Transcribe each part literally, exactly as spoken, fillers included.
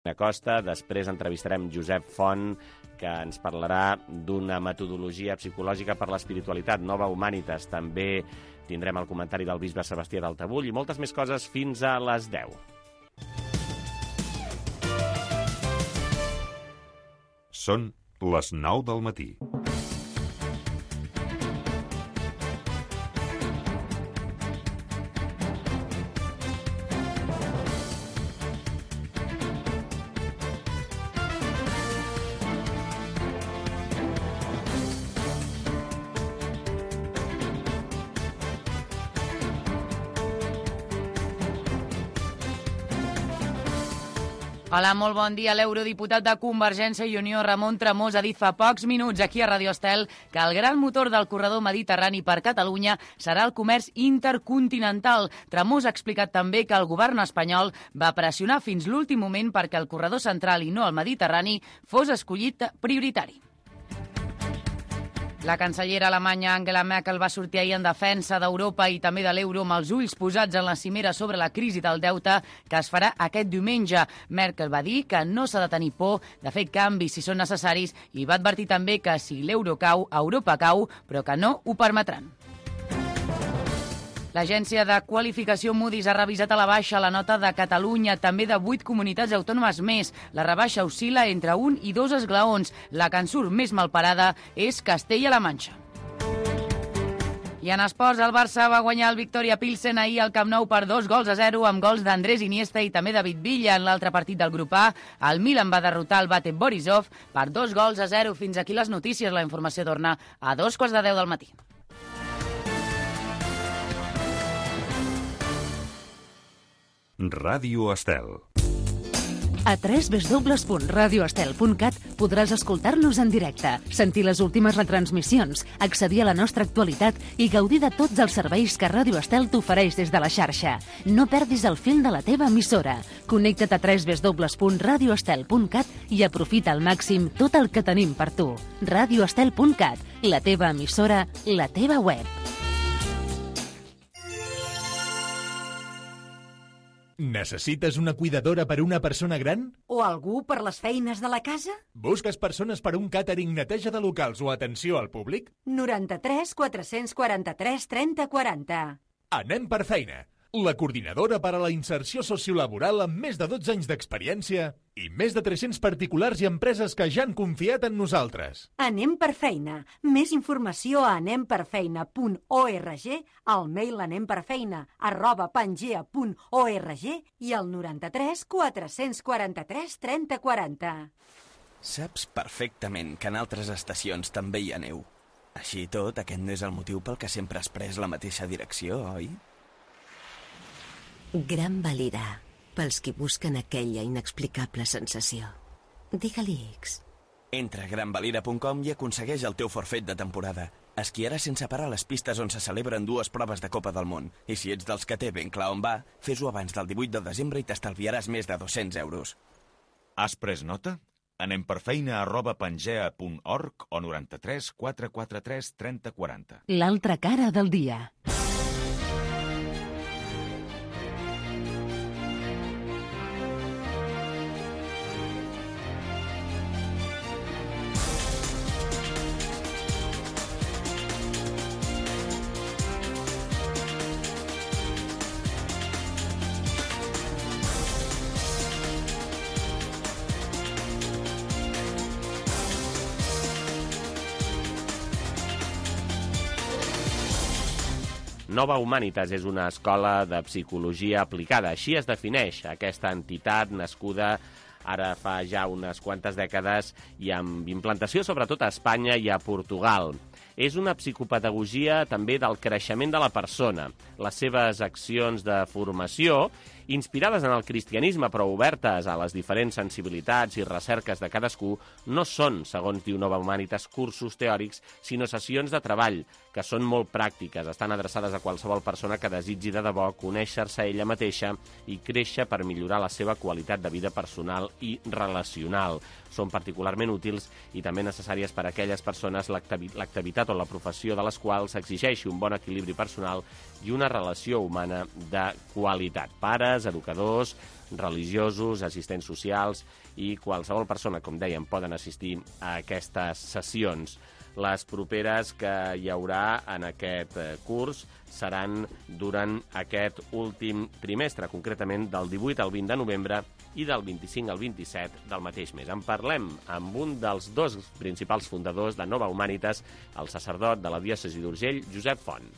Costa. Després entrevistarem Josep Font, que ens parlarà d'una metodologia psicològica per l'espiritualitat, Nova Humanitas. També tindrem el comentari del bisbe Sebastià d'Altabull i moltes més coses fins a les deu. Són les nou del matí. Hola, molt bon dia. L'eurodiputat de Convergència i Unió, Ramon Tramós, ha dit fa pocs minuts aquí a Radio Estel que el gran motor del corredor mediterrani per Catalunya serà el comerç intercontinental. Tramós ha explicat també que el govern espanyol va pressionar fins l'últim moment perquè el corredor central i no el mediterrani fos escollit prioritari. La cancellera alemanya Angela Merkel va sortir ahir en defensa d'Europa i també de l'euro amb els ulls posats en la cimera sobre la crisi del deute que es farà aquest diumenge. Merkel va dir que no s'ha de tenir por de fer canvis si són necessaris i va advertir també que si l'euro cau, Europa cau, però que no ho permetran. L'agència de qualificació Moody's ha revisat a la baixa la nota de Catalunya, també de vuit comunitats autònomes més. La rebaixa oscil·la entre un i dos esglaons. La que en surt més malparada és Castella-La Manxa. I en esports, el Barça va guanyar el Victoria Pilsen ahir al Camp Nou per dos gols a zero, amb gols d'Andrés Iniesta i també David Villa en l'altre partit del grup A. El Milan va derrotar el Bate Borisov per dos gols a zero. Fins aquí les notícies. La informació torna a dos quarts de deu del matí. Ràdio Estel. A w w w punt radio estel punt cat podràs escoltar-nos en directe, sentir les últimes retransmissions, accedir a la nostra actualitat i gaudir de tots els serveis que Ràdio Estel t'ofereix des de la xarxa. No perdis el fil de la teva emissora. Connecta't a w w w punt radio estel punt cat i aprofita al màxim tot el que tenim per tu. radio estel punt cat, la teva emissora, la teva web. Necessites una cuidadora per una persona gran? O algú per les feines de la casa? Busques persones per un càtering, neteja de locals o atenció al públic? noranta-tres quatre-cents quaranta-tres trenta quaranta. Anem per feina. La coordinadora per a la inserció sociolaboral amb més de dotze anys d'experiència i més de tres-cents particulars i empreses que ja han confiat en nosaltres. Anem per feina. Més informació a anem per feina punt org, al mail anemperfeina arroba pangea punt org i al noranta-tres quatre-cents quaranta-tres trenta quaranta. Saps perfectament que en altres estacions també hi ha neu. Així i tot, aquest no és el motiu pel que sempre has pres la mateixa direcció, oi? Gran Valira, pels qui busquen aquella inexplicable sensació. Digue-li X. Entra a gran valira punt com i aconsegueix el teu forfet de temporada. Esquiaràs sense parar a les pistes on se celebren dues proves de Copa del Món. I si ets dels que té ben clar on va, fes-ho abans del divuit de desembre i t'estalviaràs més de dos-cents euros. Has pres nota? Anem per feina arroba pangea punt org o noranta-tres quatre quaranta-tres trenta quaranta. L'altra cara del dia. Nova Humanitas és una escola de psicologia aplicada. Així es defineix aquesta entitat nascuda ara fa ja unes quantes dècades i amb implantació sobretot a Espanya i a Portugal. És una psicopedagogia també del creixement de la persona. Les seves accions de formació, inspirades en el cristianisme però obertes a les diferents sensibilitats i recerques de cadascú, no són, segons diu Nova Humanitas, cursos teòrics, sinó sessions de treball, que són molt pràctiques, estan adreçades a qualsevol persona que desitgi de debò conèixer-se ella mateixa i créixer per millorar la seva qualitat de vida personal i relacional. Són particularment útils i també necessàries per a aquelles persones l'activitat o la professió de les quals s'exigeixi un bon equilibri personal i una relació humana de qualitat. Pares, educadors, religiosos, assistents socials i qualsevol persona, com dèiem, poden assistir a aquestes sessions. Les properes que hi haurà en aquest curs seran durant aquest últim trimestre, concretament del divuit al vint de novembre i del vint-i-cinc al vint-i-set del mateix mes. En parlem amb un dels dos principals fundadors de Nova Humanitas, el sacerdot de la diòcesi d'Urgell, Josep Font.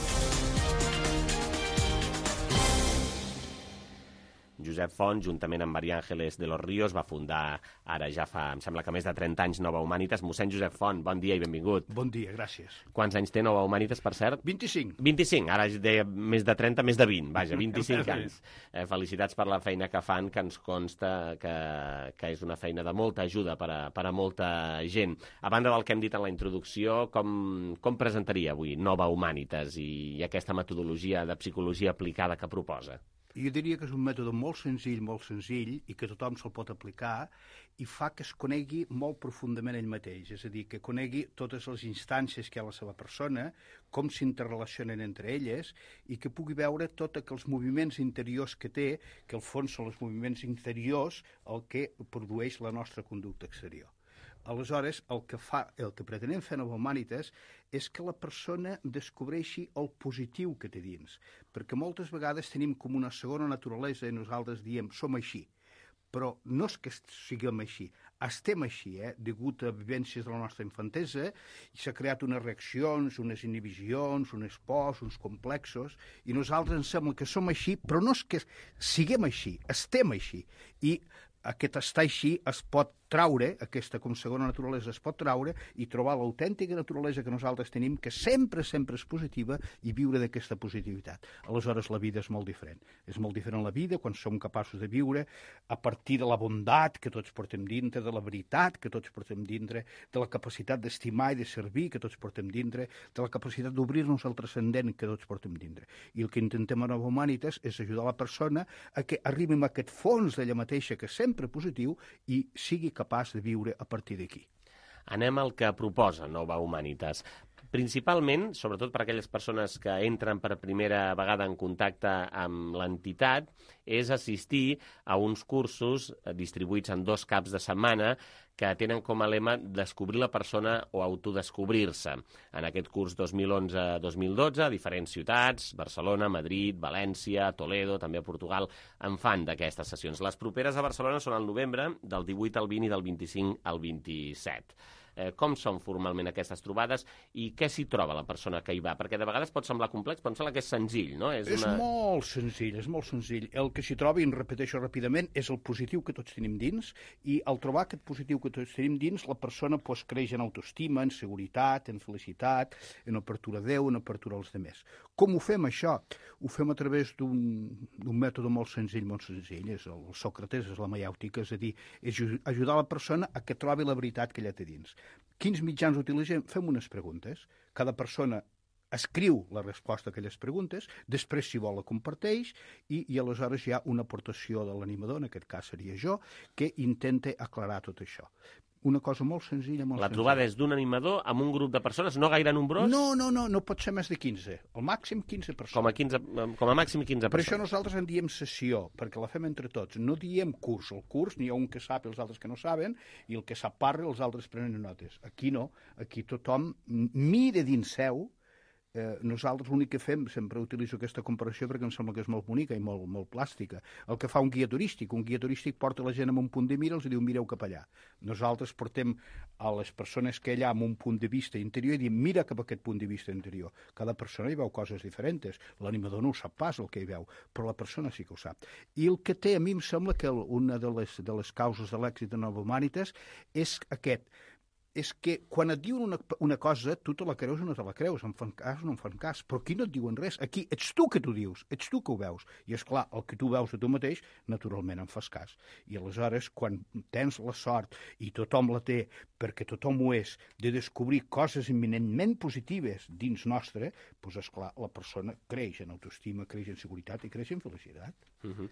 Josep Font, juntament amb María Ángeles de los Ríos, va fundar ara ja fa, em sembla que més de trenta anys, Nova Humanitas. Mossèn Josep Font, bon dia i benvingut. Bon dia, gràcies. Quants anys té Nova Humanitas, per cert? vint-i-cinc. vint-i-cinc, ara deia més de trenta, més de vint, vaja, vint-i-cinc anys. Eh, felicitats per la feina que fan, que ens consta que, que és una feina de molta ajuda per a, per a molta gent. A banda del que hem dit en la introducció, com, com presentaria avui Nova Humanitas i, i aquesta metodologia de psicologia aplicada que proposa? Jo diria que és un mètode molt senzill, molt senzill, i que tothom se'l pot aplicar, i fa que es conegui molt profundament ell mateix, és a dir, que conegui totes les instàncies que hi ha a la seva persona, com s'interrelacionen entre elles, i que pugui veure tots aquells moviments interiors que té, que al fons són els moviments interiors el que produeix la nostra conducta exterior. Aleshores, el que, fa, el que pretenem fer a Nova Humanitas és que la persona descobreixi el positiu que té dins, perquè moltes vegades tenim com una segona naturalesa i nosaltres diem som així, però no és que siguem així, estem així, eh? Degut a vivències de la nostra infantesa, i s'ha creat unes reaccions, unes inhibicions, uns pors, uns complexos, i nosaltres ens sembla que som així, però no és que siguem així, estem així, i aquest estar així es pot traure, aquesta com segona naturalesa es pot traure i trobar l'autèntica naturalesa que nosaltres tenim, que sempre, sempre és positiva, i viure d'aquesta positivitat. Aleshores la vida és molt diferent. És molt diferent la vida quan som capaços de viure a partir de la bondat que tots portem dintre, de la veritat que tots portem dintre, de la capacitat d'estimar i de servir que tots portem dintre, de la capacitat d'obrir-nos al transcendent que tots portem dintre. I el que intentem a Nova Humanitas és ajudar la persona a que arribi a aquest fons d'ella mateixa, que és sempre positiu, i sigui capaç de viure a partir d'aquí. Anem al que proposa Nova Humanitas. Principalment, sobretot per a aquelles persones que entren per primera vegada en contacte amb l'entitat, és assistir a uns cursos distribuïts en dos caps de setmana que tenen com a lema descobrir la persona o autodescobrir-se. En aquest curs dos mil onze dos mil dotze, a diferents ciutats, Barcelona, Madrid, València, Toledo, també a Portugal, en fan d'aquestes sessions. Les properes a Barcelona són al novembre, del divuit al vint i del vint-i-cinc al vint-i-set. Eh, com són formalment aquestes trobades i què s'hi troba la persona que hi va? Perquè de vegades pot semblar complex, però em sembla que és senzill, no? És, és una... molt senzill, és molt senzill. El que s'hi troba, i en repeteixo ràpidament, és el positiu que tots tenim dins, i al trobar aquest positiu que tots tenim dins, la persona pues, creix en autoestima, en seguretat, en felicitat, en apertura a Déu, en apertura als demés. Com ho fem, això? Ho fem a través d'un mètode molt senzill, molt senzill. És el Sòcrates, és la maiàutica, és a dir, és ajudar la persona a que trobi la veritat que ella té dins. Quins mitjans utilitzem? Fem unes preguntes. Cada persona escriu la resposta a aquelles preguntes, després, si vol, la comparteix, i, i aleshores hi ha una aportació de l'animador, en aquest cas seria jo, que intenta aclarar tot això. Una cosa molt senzilla, molt La senzilla. trobada és d'un animador amb un grup de persones, no gaire nombrós? No, no, no, no pot ser més de quinze. Al màxim quinze persones. Com a, quinze, com a màxim quinze Per persones. això nosaltres en diem sessió, perquè la fem entre tots. No diem curs. El curs n'hi ha un que sap i els altres que no saben, i el que sap parla i els altres prenen notes. Aquí no. Aquí tothom mira dins seu. Eh, nosaltres l'únic que fem, sempre utilitzo aquesta comparació perquè em sembla que és molt bonica i molt, molt plàstica, el que fa un guia turístic. Un guia turístic porta la gent amb un punt de mira i els diu mireu cap allà. Nosaltres portem a les persones que allà amb un punt de vista interior i diem mira cap a aquest punt de vista interior. Cada persona hi veu coses diferents. L'animador no ho sap pas el que hi veu, però la persona sí que ho sap. I el que té, a mi em sembla que una de les, de les causes de l'èxit de Nova Humanitas és aquest, és que quan et diuen una, una cosa, tu te la creus o no te la creus, em fan cas o no em fan cas, però aquí no et diuen res, aquí ets tu que t'ho dius, ets tu que ho veus, i és clar, el que tu veus de tu mateix, naturalment em fas cas. I aleshores, quan tens la sort, i tothom la té, perquè tothom ho és, de descobrir coses eminentment positives dins nostre, doncs esclar, la persona creix en autoestima, creix en seguretat i creix en felicitat. Uh-huh.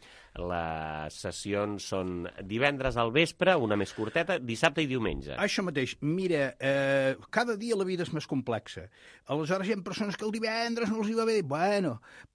Les sessions són divendres al vespre, una més curteta, dissabte i diumenge. Això mateix. Mira, eh, cada dia la vida és més complexa. Aleshores hi ha persones que el divendres no els hi va bé. Bueno,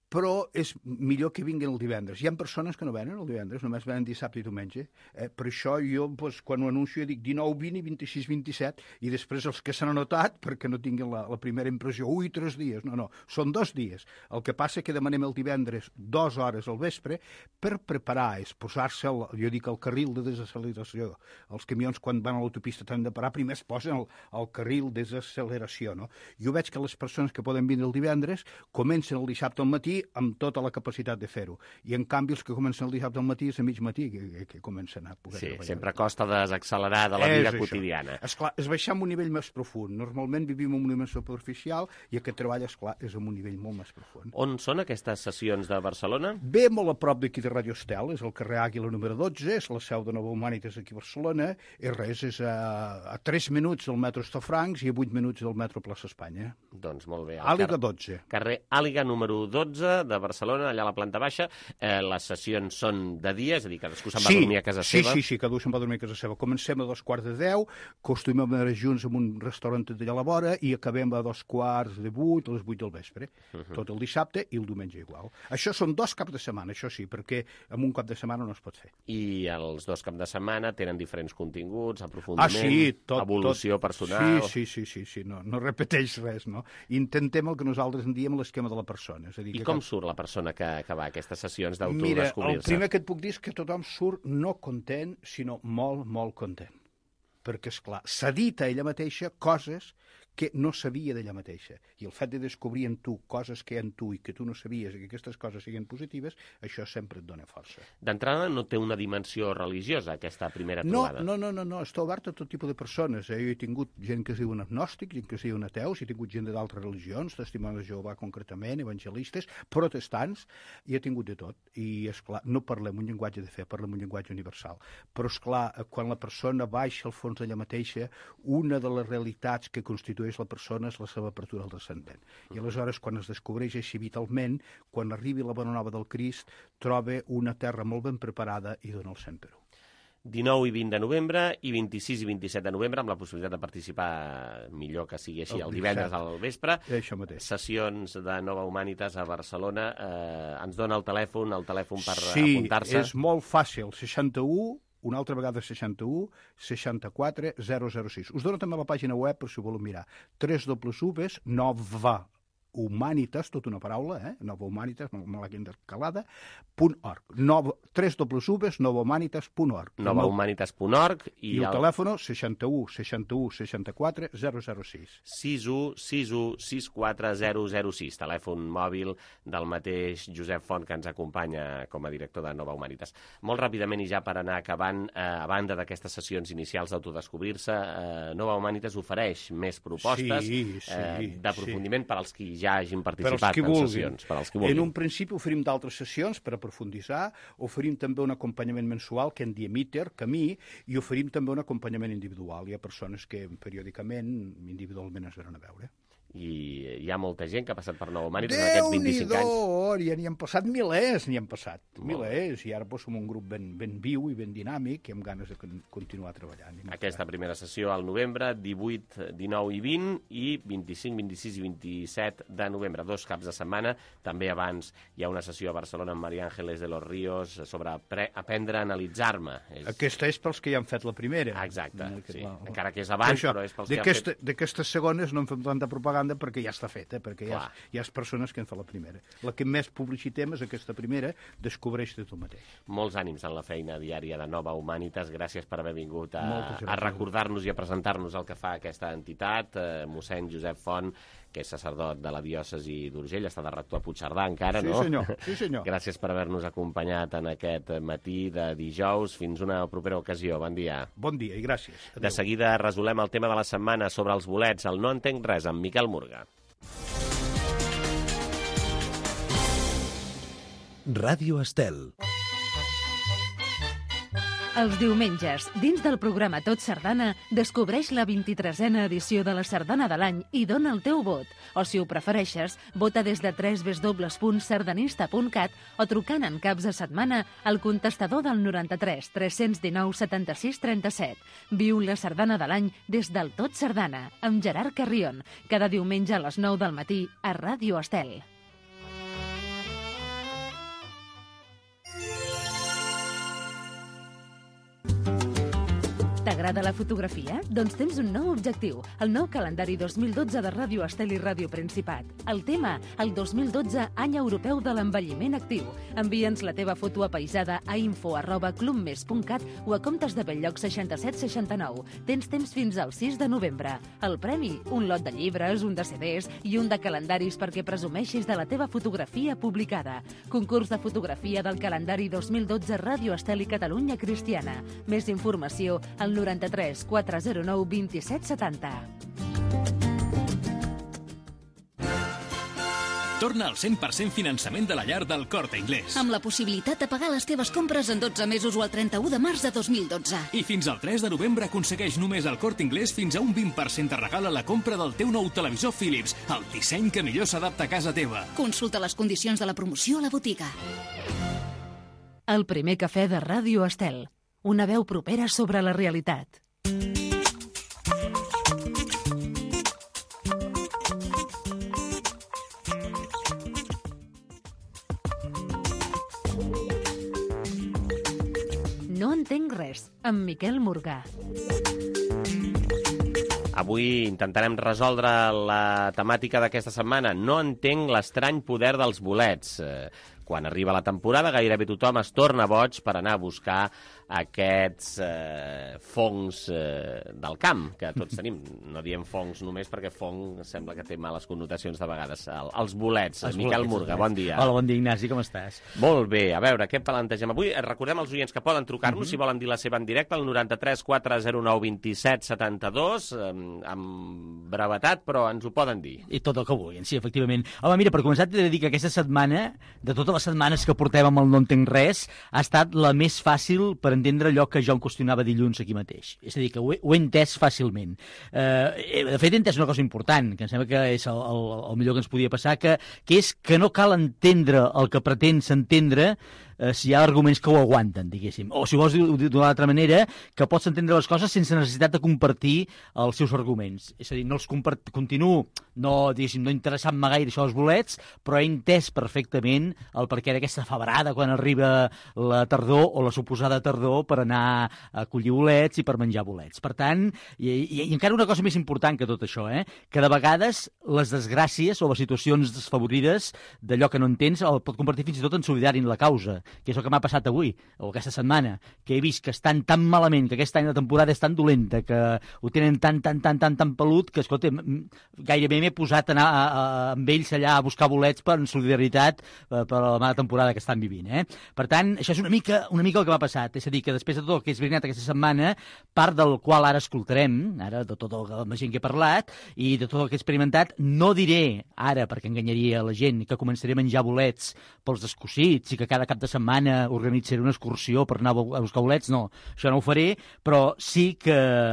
però és millor que vinguin el divendres. Hi ha persones que no venen el divendres, només venen dissabte i diumenge. Eh? Per això jo, doncs, quan ho anuncio, dic dinou, vint i vint-i-sis, vint-i-set, i després els que s'han anotat, perquè no tinguin la, la primera impressió, ui, tres dies. No, no, són dos dies. El que passa que demanem el divendres dues hores al vespre per preparar, és posar-se, el, jo dic, el carril de desacceleració. Els camions, quan van a l'autopista, tenen de parar, primer es posen el, el carril de desacceleració. No? Jo veig que les persones que poden vindre el divendres comencen el dissabte al matí amb tota la capacitat de fer-ho. I, en canvi, els que comencen el dissabte al matí és a mig matí que, que, que comencen a poder sí, treballar. Sempre costa desaccelerar de la és vida això. quotidiana. Esclar, és baixar a un nivell més profund. Normalment vivim en un nivell superficial i aquest treball, esclar, és en un nivell molt més profund. On són aquestes sessions de Barcelona? Bé, molt a prop d'aquí de Radio Estel, és el carrer Àguila número dotze, és la seu de Nova Humanitas aquí a Barcelona, i res, és a, a tres minuts del metro Estafrancs i a vuit minuts del metro Plaça Espanya. Doncs molt bé. Àliga dotze. Carrer Àliga número dotze de Barcelona, allà a la planta baixa. Eh, les sessions són de dia, és a dir, cadascú se'n va sí, dormir a casa sí, seva. Sí, sí, cadascú se'n va dormir a casa seva. Comencem a dos quarts de deu, costumem anar junts en un restaurant d'allà a la vora i acabem a dos quarts de vuit, a les vuit del vespre. Uh -huh. Tot el dissabte i el diumenge igual. Això són dos caps de setmana, això sí, perquè en un cap de setmana no es pot fer. I els dos caps de setmana tenen diferents continguts, aprofundiment, ah, sí, tot, evolució tot. personal... Sí, sí, sí, sí, no, no repeteix res, no? Intentem el que nosaltres en diem l'esquema de la persona. És a dir, I que com cap... surt la persona que, que va a aquestes sessions Mira, d'autodescobrir-se? el primer que et puc dir és que tothom surt no content, sinó molt, molt content. Perquè, esclar, s'ha dit a ella mateixa coses que no sabia d'ella mateixa. I el fet de descobrir en tu coses que hi ha en tu i que tu no sabies i que aquestes coses siguin positives, això sempre et dona força. D'entrada no té una dimensió religiosa, aquesta primera no, trobada. No, no, no, no, està obert a tot tipus de persones. Eh? Jo he tingut gent que es diuen agnòstics, gent que es diuen ateus, he tingut gent d'altres religions, testimonis de Jehovà concretament, evangelistes, protestants, i he tingut de tot. I, esclar, no parlem un llenguatge de fe, parlem un llenguatge universal. Però, esclar, quan la persona baixa al fons d'ella mateixa, una de les realitats que constitueix la persona és la seva apertura al descendent. I aleshores, quan es descobreix així vitalment, quan arribi la bona nova del Crist, troba una terra molt ben preparada i dona el cent per un. dinou i vint de novembre i vint-i-sis i vint-i-set de novembre, amb la possibilitat de participar, millor que sigui així, el, el divendres al vespre. Això mateix. Sessions de Nova Humanitas a Barcelona. Eh, ens dona el telèfon, el telèfon per sí, apuntar-se. Sí, és molt fàcil. seixanta-u, una altra vegada seixanta-u, seixanta-quatre, zero zero sis. Us dono també la pàgina web per si ho voleu mirar. tres dobles u ves, nova humanitas, tota una paraula, eh? Nova Humanitas, me l'ha intercalada, punt org. tres dobles u ves, nova humanitas punt org. nova humanitas punt org. I, I el, el telèfon seixanta-u, seixanta-u, seixanta-quatre, zero zero sis. sis u sis u sis quatre zero zero sis, telèfon mòbil del mateix Josep Font, que ens acompanya com a director de Nova Humanitas. Molt ràpidament, i ja per anar acabant, eh, a banda d'aquestes sessions inicials d'autodescobrir-se, eh, Nova Humanitas ofereix més propostes sí, sí, eh, d'aprofundiment sí. per als qui ja hagin participat en vulguin. sessions. Per als qui vulguin. En un principi oferim d'altres sessions per aprofunditzar, oferim també un acompanyament mensual que en diem ITER, Camí, i oferim també un acompanyament individual. Hi ha persones que periòdicament, individualment, es venen a veure. I hi ha molta gent que ha passat per Nova Humanitas en aquests vint-i-cinc anys. Déu-n'hi-do! Ja n'hi han passat milers, n'hi han passat milers, i ara doncs, som un grup ben, ben viu i ben dinàmic i amb ganes de continuar treballant. Aquesta primera sessió al novembre, divuit, dinou i vint, i vint-i-cinc, vint-i-sis i vint-i-set de novembre, dos caps de setmana. També abans hi ha una sessió a Barcelona amb Maria Ángeles de los Ríos sobre aprendre a analitzar-me. És... Aquesta és pels que ja han fet la primera. Exacte, no, sí. La... Encara que és abans, això, però és pels que han fet... D'aquestes segones no en fem tanta propaganda perquè ja està feta, perquè hi ha, hi ha persones que han fet la primera. La que més publicitem és aquesta primera, descobreix-te tu mateix. Molts ànims en la feina diària de Nova Humanitas. Gràcies per haver vingut a, a recordar-nos i a presentar-nos el que fa aquesta entitat. Eh, mossèn Josep Font, que és sacerdot de la diòcesi d'Urgell, està de rector a Puigcerdà encara, sí, no? Senyor. Sí, senyor. Gràcies per haver-nos acompanyat en aquest matí de dijous. Fins una propera ocasió. Bon dia. Bon dia i gràcies. Adéu. De seguida resolem el tema de la setmana sobre els bolets. El No entenc res, amb Miquel Murga. Ràdio Estel. Els diumenges, dins del programa Tot Sardana, descobreix la vint-i-tresena edició de la Sardana de l'any i dona el teu vot. O, si ho prefereixes, vota des de w w w punt sardanista punt cat o trucant en caps de setmana al contestador del noranta-tres tres cents dinou setanta-sis trenta-set. Viu la Sardana de l'any des del Tot Sardana, amb Gerard Carrion, cada diumenge a les nou del matí a Ràdio Estel. T'agrada la fotografia? Doncs tens un nou objectiu, el nou calendari dos mil dotze de Ràdio Estel i Ràdio Principat. El tema, el dos mil dotze, any europeu de l'envelliment actiu. Envia'ns la teva foto apaïsada a info arroba clubmes punt cat o a Comptes de Belllloc seixanta-set seixanta-nou. Tens temps fins al sis de novembre. El premi, un lot de llibres, un de ce des i un de calendaris perquè presumeixis de la teva fotografia publicada. Concurs de fotografia del calendari dos mil dotze Ràdio Estel i Catalunya Cristiana. Més informació al noranta-tres quatre zero nou vint-i-set setanta. Torna al cent per cent finançament de la llar del Corte Inglés. Amb la possibilitat de pagar les teves compres en dotze mesos o el trenta-u de març de dos mil dotze. I fins al tres de novembre aconsegueix només al Corte Inglés fins a un vint per cent de regal a la compra del teu nou televisor Philips, el disseny que millor s'adapta a casa teva. Consulta les condicions de la promoció a la botiga. El primer cafè de Ràdio Estel. Una veu propera sobre la realitat. No entenc res, amb Miquel Morgà. Avui intentarem resoldre la temàtica d'aquesta setmana. No entenc l'estrany poder dels bolets. Quan arriba la temporada, gairebé tothom es torna boig per anar a buscar aquests eh, fongs eh, del camp, que tots tenim. No diem fongs només perquè fong sembla que té males connotacions de vegades. El, els bolets. Els Miquel bolets, Morga, bon dia. Hola, bon dia, Ignasi, com estàs? Molt bé. A veure, què plantegem avui? Recordem als oients que poden trucar-nos, mm-hmm. si volen dir la seva en directe, al noranta-tres quatre zero nou vint-i-set setanta-dos, eh, amb brevetat, però ens ho poden dir. I tot el que vulguin, sí, efectivament. Home, mira, per començar t'he de dir que aquesta setmana, de totes les setmanes que portem amb el No entenc res, ha estat la més fàcil per entendre allò que jo em qüestionava dilluns aquí mateix. És a dir, que ho he, ho he entès fàcilment. Eh, de fet, he entès una cosa important, que em sembla que és el, el, el millor que ens podia passar, que, que és que no cal entendre el que pretens entendre eh, si hi ha arguments que ho aguanten, diguéssim. O si vols dir d'una altra manera, que pots entendre les coses sense necessitat de compartir els seus arguments. És a dir, no els compart... continuo, no, diguéssim, no interessant-me gaire això dels bolets, però he entès perfectament el perquè d'aquesta febrada quan arriba la tardor o la suposada tardor per anar a collir bolets i per menjar bolets. Per tant, i, i, i encara una cosa més important que tot això, eh? que de vegades les desgràcies o les situacions desfavorides d'allò que no entens el pot convertir fins i tot en solidari en la causa, que és el que m'ha passat avui, o aquesta setmana, que he vist que estan tan malament, que aquest any la temporada és tan dolenta, que ho tenen tan, tan, tan, tan, tan pelut, que, escolta, gairebé m'he posat a anar a, a, amb ells allà a buscar bolets per en solidaritat per, per la mala temporada que estan vivint. Eh? Per tant, això és una mica, una mica el que m'ha passat, és a dir, que després de tot el que he esbrinat aquesta setmana, part del qual ara escoltarem, ara de tota la gent que he parlat, i de tot el que he experimentat, no diré ara, perquè enganyaria la gent, que començaré a menjar bolets pels descossits i que cada cap de setmana organitzaré una excursió per anar a buscar bolets, no, això no ho faré, però sí que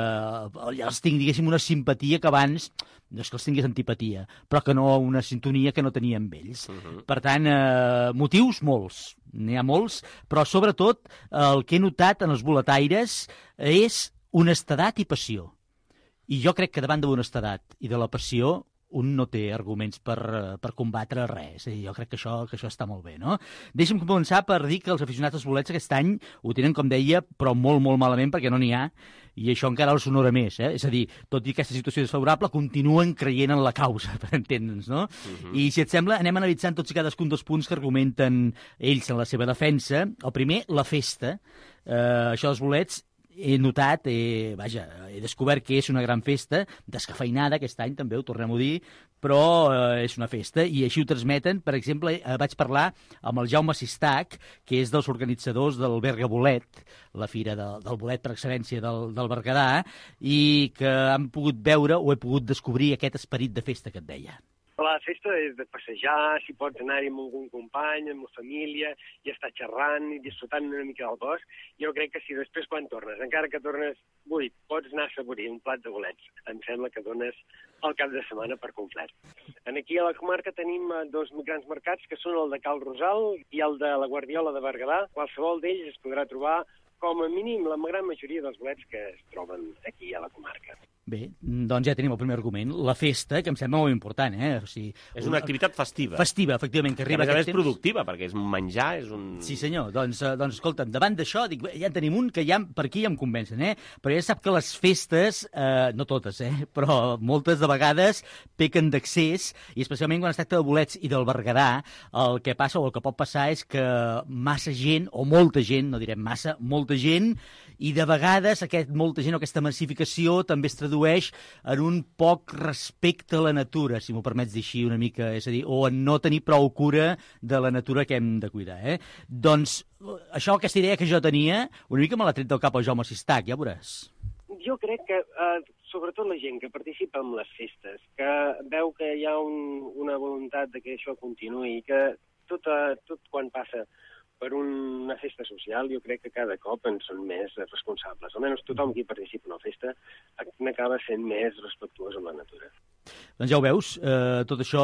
ja els tinc, diguéssim, una simpatia que abans, no és que els tingués antipatia, però que no una sintonia que no tenia amb ells. Uh-huh. Per tant, eh, motius molts, n'hi ha molts, però sobretot el que he notat en els boletaires és honestedat i passió. I jo crec que davant de l'honestedat i de la passió un no té arguments per, per combatre res. És a dir, jo crec que això, que això està molt bé, no? Deixa'm començar per dir que els aficionats als bolets aquest any ho tenen, com deia, però molt, molt malament perquè no n'hi ha, i això encara els honora més, eh? És a dir, tot i aquesta situació desfavorable, continuen creient en la causa, per entendre'ns, no? Uh-huh. I si et sembla, anem analitzant tots i cadascun dels punts que argumenten ells en la seva defensa. El primer, la festa. Eh, això dels bolets he notat, he, vaja, he descobert que és una gran festa, descafeinada aquest any també, ho tornem a dir, però eh, és una festa i així ho transmeten. Per exemple, eh, vaig parlar amb el Jaume Sistac, que és dels organitzadors del Berga Bolet, la fira de, del bolet per excel·lència del, del Berguedà, i que han pogut veure o he pogut descobrir aquest esperit de festa que et deia. La festa és de passejar, si pots anar-hi amb algun company, amb la família, i estar xerrant i disfrutant una mica del bosc. Jo crec que si després quan tornes, encara que tornes buit, pots anar a assaborir un plat de bolets. Em sembla que dones el cap de setmana per complet. Aquí a la comarca tenim dos grans mercats, que són el de Cal Rosal i el de la Guardiola de Berguedà. Qualsevol d'ells es podrà trobar com a mínim la gran majoria dels bolets que es troben aquí a la comarca. Bé, doncs ja tenim el primer argument. La festa, que em sembla molt important, eh? O sigui, és una activitat festiva. Festiva, efectivament, que arriba a més a més temps... productiva, perquè és menjar, és un... Sí, senyor. Doncs, eh, doncs escolta'm, davant d'això, dic, bé, ja en tenim un que ja per aquí ja em convencen, eh? Però ja sap que les festes, eh, no totes, eh? Però moltes de vegades pequen d'accés, i especialment quan es tracta de bolets i del Berguedà, el que passa o el que pot passar és que massa gent, o molta gent, no direm massa, molta gent, i de vegades aquest molta gent o aquesta massificació també es tradueix en un poc respecte a la natura, si m'ho permets dir així una mica, és a dir, o en no tenir prou cura de la natura que hem de cuidar. Eh? Doncs això, aquesta idea que jo tenia, una mica me l'ha tret del cap al Jaume Sistac, ja veuràs. Jo crec que, eh, sobretot la gent que participa en les festes, que veu que hi ha un, una voluntat de que això continuï, que tot, eh, tot quan passa per una festa social, jo crec que cada cop en són més responsables. Almenys tothom qui participa en una festa n'acaba sent més respectuós amb la natura. Doncs ja ho veus, eh, tot això,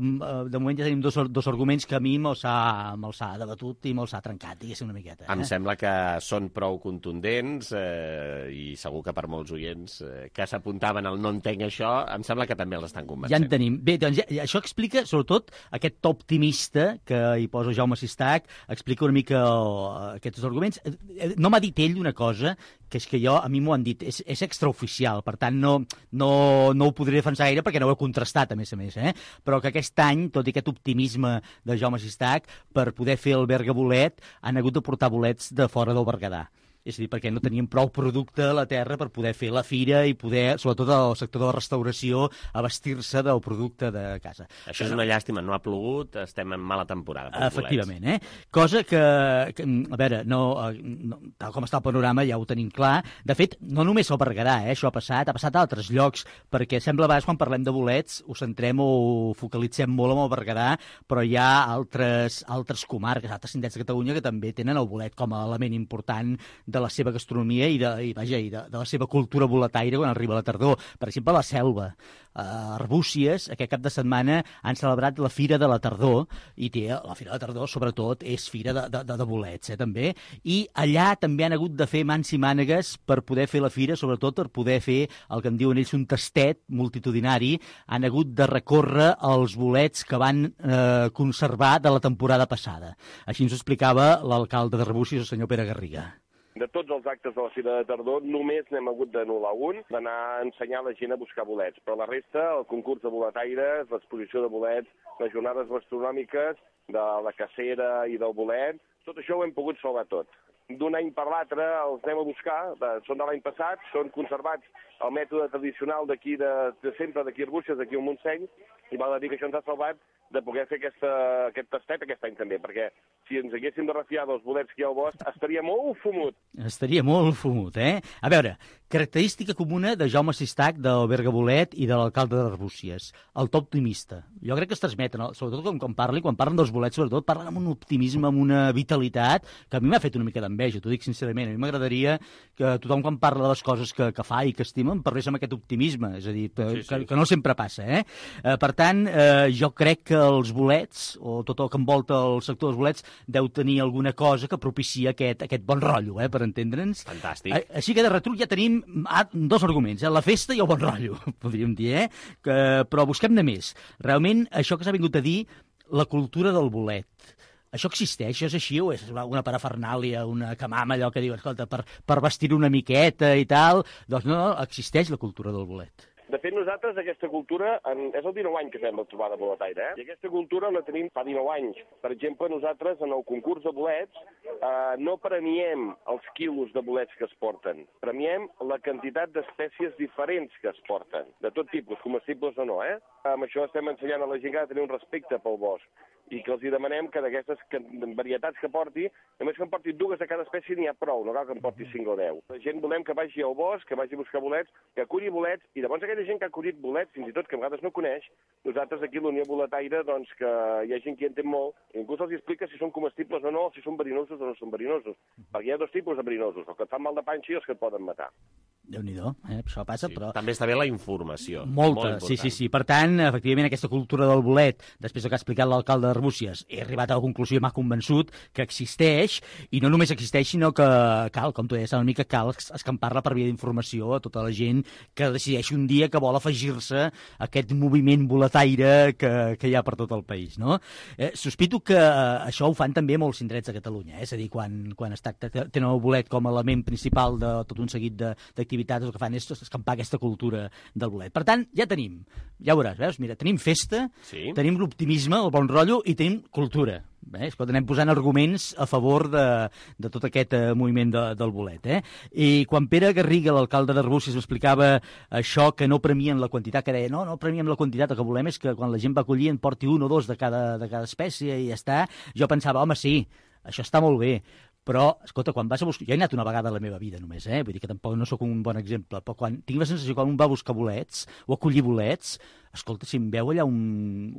de moment ja tenim dos, dos arguments que a mi me'ls ha, me ha debatut i me'ls ha trencat, diguéssim, una miqueta. Eh? Em sembla que són prou contundents eh, i segur que per molts oients eh, que s'apuntaven al no entenc això, em sembla que també els estan convencent. Ja en tenim. Bé, doncs ja, això explica, sobretot, aquest to optimista que hi posa Jaume Sistac, explica una mica uh, aquests arguments. No m'ha dit ell una cosa, que és que jo, a mi m'ho han dit, és, és extraoficial, per tant no, no, no ho podré defensar gaire perquè no ho he contrastat, a més a més, eh? Però que aquest any, tot i aquest optimisme de Jaume Sistac, per poder fer el Berga Bolet, han hagut de portar bolets de fora del Berguedà. És a dir, perquè no teníem prou producte a la terra per poder fer la fira i poder, sobretot el sector de la restauració, abastir-se del producte de casa. Això és una llàstima, no ha plogut, estem en mala temporada. Efectivament, eh? Cosa que, que a veure, no, no, tal com està el panorama ja ho tenim clar. De fet, no només al Berguedà, eh? Això ha passat, ha passat a altres llocs, perquè sembla a vegades quan parlem de bolets ho centrem o ho focalitzem molt amb el Berguedà, però hi ha altres, altres comarques, altres indrets de Catalunya que també tenen el bolet com a element important de la seva gastronomia i de, i, vaja, i de, de la seva cultura boletaire quan arriba la tardor. Per exemple, la Selva. A Arbúcies, aquest cap de setmana, han celebrat la Fira de la Tardor, i té, la Fira de la Tardor, sobretot, és fira de, de, de bolets, eh, també. I allà també han hagut de fer mans i mànegues per poder fer la fira, sobretot per poder fer el que en diuen ells un tastet multitudinari. Han hagut de recórrer els bolets que van eh, conservar de la temporada passada. Així ens ho explicava l'alcalde d'Arbúcies, el senyor Pere Garriga. De tots els actes de la Fira de Tardor, només n'hem hagut d'anul·lar un, d'anar a ensenyar a la gent a buscar bolets. Però la resta, el concurs de boletaires, l'exposició de bolets, les jornades gastronòmiques, de la cacera i del bolet, tot això ho hem pogut salvar tot. D'un any per l'altre els anem a buscar, de, són de l'any passat, són conservats al mètode tradicional d'aquí, de, de sempre d'aquí a Arbúcies, d'aquí al Montseny, i val a dir que això ens ha salvat de poder fer aquesta, aquest tastet aquest any també, perquè si ens haguéssim de refiar dels bolets que hi ha al bosc, estaria molt fumut. Estaria molt fumut, eh? A veure, característica comuna de Jaume Sistac, del Berga Bolet i de l'alcalde d'Arbúcies, el to optimista. Jo crec que es transmeten, sobretot quan, quan parli, quan parlen dels bolets, sobretot parlen amb un optimisme, amb una vitalitat, que a mi m'ha fet una mica d'enveja, t'ho dic sincerament. A mi m'agradaria que tothom quan parla de les coses que, que fa i que estima em parlés amb aquest optimisme, és a dir, que, sí, sí. que, que no sempre passa, eh? eh per tant, eh, jo crec que els bolets, o tot el que envolta el sector dels bolets, deu tenir alguna cosa que propicia aquest, aquest bon rotllo, eh, per entendre'ns. Fantàstic. Així que de retruc ja tenim dos arguments, eh, la festa i el bon rotllo, podríem dir, eh? Que, però busquem-ne més. Realment, això que s'ha vingut a dir, la cultura del bolet, això existeix? Això és així o és una parafernàlia, una camama, allò que diu, escolta, per, per vestir una miqueta i tal? Doncs no, no, existeix la cultura del bolet. De fet, nosaltres aquesta cultura, en, és el dinou any que fem la trobada boletaire, eh? I aquesta cultura la tenim fa dinou anys. Per exemple, nosaltres en el concurs de bolets eh, no premiem els quilos de bolets que es porten, premiem la quantitat d'espècies diferents que es porten, de tot tipus, comestibles o no, eh? Amb això estem ensenyant a la gent que ha de tenir un respecte pel bosc i que els hi demanem que d'aquestes varietats que porti, només que en porti dues de cada espècie n'hi ha prou, no cal que en porti cinc o deu. La gent volem que vagi al bosc, que vagi a buscar bolets, que aculli bolets, i llavors aquella gent que ha acollit bolets, fins i tot que a vegades no coneix, nosaltres aquí a la Unió Boletaire, doncs que hi ha gent que hi entén molt, i inclús els explica si són comestibles o no, si són verinosos o no són verinosos, perquè hi ha dos tipus de verinosos, els que et fan mal de panxa i els que et poden matar. Déu-n'hi-do, eh? Això passa, sí, però... També està bé la informació. Molta, molt sí, sí, sí. Per tant, efectivament, aquesta cultura del bolet, després del que ha explicat l'alcalde d'Arbúcies, he arribat a la conclusió i m'ha convençut que existeix, i no només existeix, sinó que cal, com tu deies, una mica cal escampar-la per via d'informació a tota la gent que decideix un dia que vol afegir-se a aquest moviment boletaire que, que hi ha per tot el país, no? Eh, sospito que això ho fan també molts indrets de Catalunya, eh? És a dir, quan, quan es tracta, tenen el bolet com a element principal de tot un seguit d'activitats, el que fan és escampar aquesta cultura del bolet. Per tant, ja tenim, ja veuràs, veus? Mira, tenim festa, sí. Tenim l'optimisme, el bon rotllo i tenim cultura. Eh? Escolta, anem posant arguments a favor de, de tot aquest uh, moviment de, del bolet. Eh? I quan Pere Garriga, l'alcalde d'Arbúcies, m'explicava això, que no premien la quantitat, que deia, no, no premiem la quantitat, el que volem és que quan la gent va collir en porti un o dos de cada, de cada espècie i ja està, jo pensava, home, sí, això està molt bé, però, escolta, quan vas a buscar... Jo he anat una vegada a la meva vida només, eh? Vull dir que tampoc no sóc un bon exemple, però quan tinc la sensació que quan un va a buscar bolets o a collir bolets, escolta, si em veu allà un,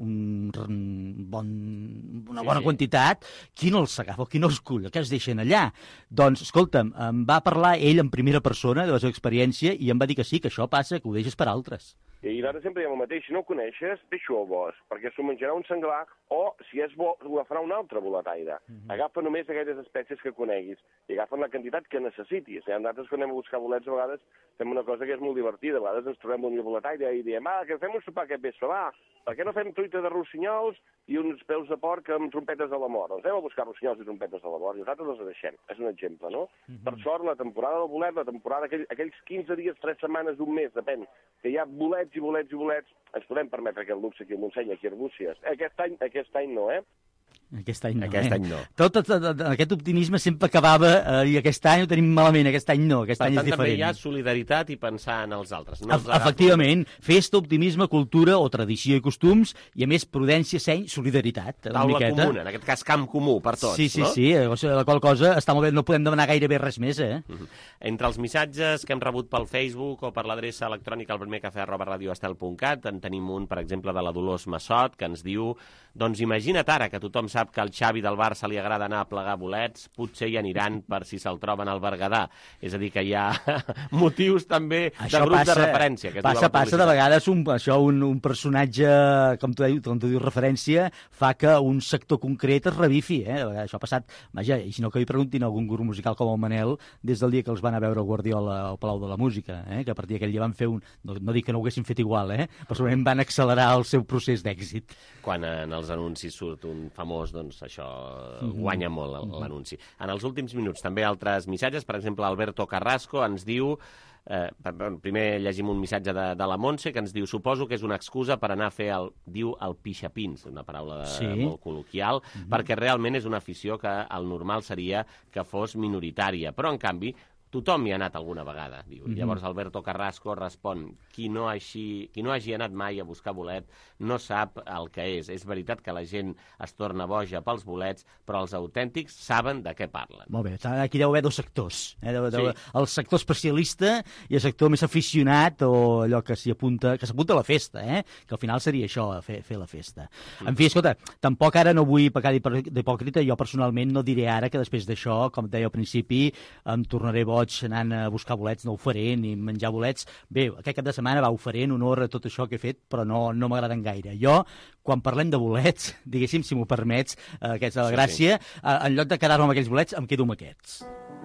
un bon, una bona sí, sí. quantitat, qui no els agafa, qui no els cull, què es deixen allà? Doncs, escolta'm, em va parlar ell en primera persona de la seva experiència i em va dir que sí, que això passa, que ho deixes per altres. I ara sempre diem el mateix, si no ho coneixes, deixa-ho al bosc, perquè s'ho menjarà un senglar o, si és bo, ho agafarà un altre boletaire. Mm-hmm. Agafa només aquelles espècies que coneguis i agafa la quantitat que necessitis. Eh? Nosaltres, quan anem a buscar bolets, a vegades fem una cosa que és molt divertida. A vegades ens trobem un boletaire i diem, ah, que fem un sopar aquest vespre, va, per què no fem truita de rossinyols i uns peus de porc amb trompetes de la mort? Doncs anem a buscar rossinyols i trompetes de la mort i nosaltres els deixem. És un exemple, no? Mm-hmm. Per sort, la temporada del bolet, la temporada, aquell, aquells quinze dies, tres setmanes, un mes, depèn, que hi ha bolets i bolets i bolets, ens podem permetre aquest luxe aquí a Montseny, aquí a Arbúcies. Aquest any, aquest any no, eh? Aquest any no. Aquest eh? any no. Tot, tot, tot aquest optimisme sempre acabava eh, i aquest any ho tenim malament, aquest any no, aquest per any tant, és diferent. també hi ha solidaritat i pensar en els altres. No els Efectivament, festa, optimisme, cultura o tradició i costums i a més prudència, seny, solidaritat. Taula comuna, en aquest cas camp comú per tots, sí, sí, no? Sí, sí, la qual cosa està molt bé, no podem demanar gairebé res més, eh? Uh-huh. Entre els missatges que hem rebut pel Facebook o per l'adreça electrònica al primer cafè arroba radioestel punt cat, en tenim un, per exemple, de la Dolors Massot, que ens diu, doncs imagina't ara que tothom sap que al Xavi del Barça li agrada anar a plegar bolets, potser hi aniran per si se'l troben al Berguedà. És a dir, que hi ha motius també això de grup passa, de referència. Que passa, passa de vegades un, això, un, un personatge, com tu, com tu dius, referència, fa que un sector concret es revifi. Eh? Això ha passat, vaja, i si no que hi preguntin a algun grup musical com el Manel, des del dia que els van a veure el Guardiola al Palau de la Música, eh? Que a partir d'aquell dia van fer un... No, no dic que no ho haguessin fet igual, eh? Però segurament van accelerar el seu procés d'èxit. Quan en els anuncis surt un famós, doncs això guanya molt l'anunci. En els últims minuts també altres missatges, per exemple, Alberto Carrasco ens diu, eh, primer llegim un missatge de, de la Montse que ens diu, suposo que és una excusa per anar a fer el, diu el pixapins, una paraula de, sí. molt col·loquial, mm-hmm. perquè realment és una afició que el normal seria que fos minoritària, però en canvi tothom hi ha anat alguna vegada, diu. Mm-hmm. Llavors Alberto Carrasco respon, qui no, hagi, qui no hagi anat mai a buscar bolet no sap el que és. És veritat que la gent es torna boja pels bolets, però els autèntics saben de què parlen. Molt bé, aquí deu haver dos sectors. Eh? Deu, deu, sí. El sector especialista i el sector més aficionat o allò que s'hi apunta, que s'apunta a la festa, eh? Que al final seria això, fer, fer la festa. Mm. En fi, escolta, tampoc ara no vull pecar d'hipòcrita, jo personalment no diré ara que després d'això, com deia al principi, em tornaré boig anant a buscar bolets, no ho faré, ni menjar bolets. Bé, aquest cap de setmana va, ho faré en honor a tot això que he fet, però no, no m'agraden gaire. Jo, quan parlem de bolets, diguéssim, si m'ho permets, eh, aquests de la sí, gràcia, sí. Eh, en lloc de quedar-me amb aquells bolets, em quedo amb aquests.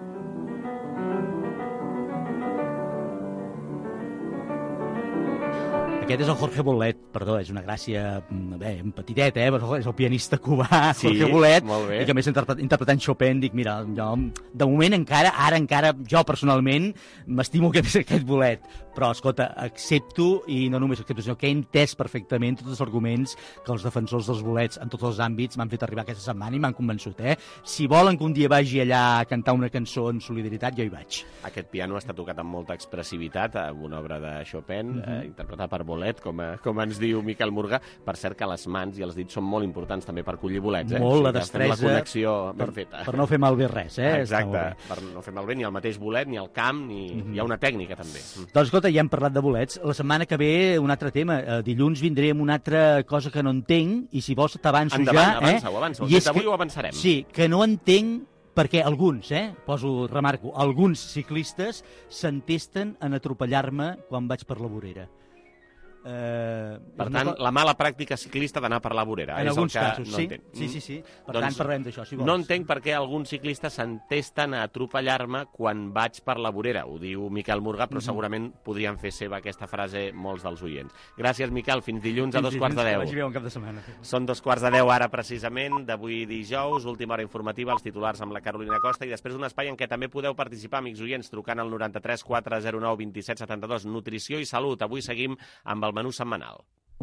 Aquest és el Jorge Bolet, perdó, és una gràcia, bé, un petitet, eh? És el pianista cubà, sí, Jorge Bolet, i que a més interpretant Chopin, dic, mira, jo, de moment encara, ara encara, jo personalment, m'estimo que és aquest Bolet, però, escolta, accepto, i no només accepto, sinó que he entès perfectament tots els arguments que els defensors dels bolets en tots els àmbits m'han fet arribar aquesta setmana i m'han convençut, eh? Si volen que un dia vagi allà a cantar una cançó en solidaritat, jo hi vaig. Aquest piano està tocat amb molta expressivitat, amb una obra de Chopin, mm-hmm. eh, interpretada per bolet, com, a, com ens diu Miquel Murga. Per cert que les mans i els dits són molt importants també per collir bolets. Eh? Molt, o sigui, la destresa. La connexió ben per, feta. Per no fer malbé res, eh? Exacte, per no fer malbé ni el mateix bolet, ni el camp, ni... Mm-hmm. Hi ha una tècnica també. Doncs escolta, ja hem parlat de bolets. La setmana que ve un altre tema. Uh, dilluns vindré amb una altra cosa que no entenc i si vols t'avanço ja. Endavant, avança-ho, avança-ho. Des d'avui ho avançarem. Sí, que no entenc perquè alguns, eh, poso, remarco, alguns ciclistes s'entesten en atropellar-me quan vaig per la vorera. Eh, per tant, no... la mala pràctica ciclista d'anar per la vorera. En és alguns el que casos, no sí. entenc. Sí, sí, sí. Per doncs, tant, parlem d'això, si vols. No entenc per què alguns ciclistes s'entesten a atropellar-me quan vaig per la vorera. Ho diu Miquel Murga, però mm-hmm. segurament podrien fer seva aquesta frase molts dels oients. Gràcies, Miquel. Fins dilluns a dos quarts de deu. Vagi bé un cap de setmana. Són dos quarts de deu ara, precisament, d'avui dijous, última hora informativa, els titulars amb la Carolina Costa, i després un espai en què també podeu participar, amics oients, trucant al noranta-tres quatre zero nou vint set setanta-dos. Nutrició i salut. Avui seguim amb el menú setmanal.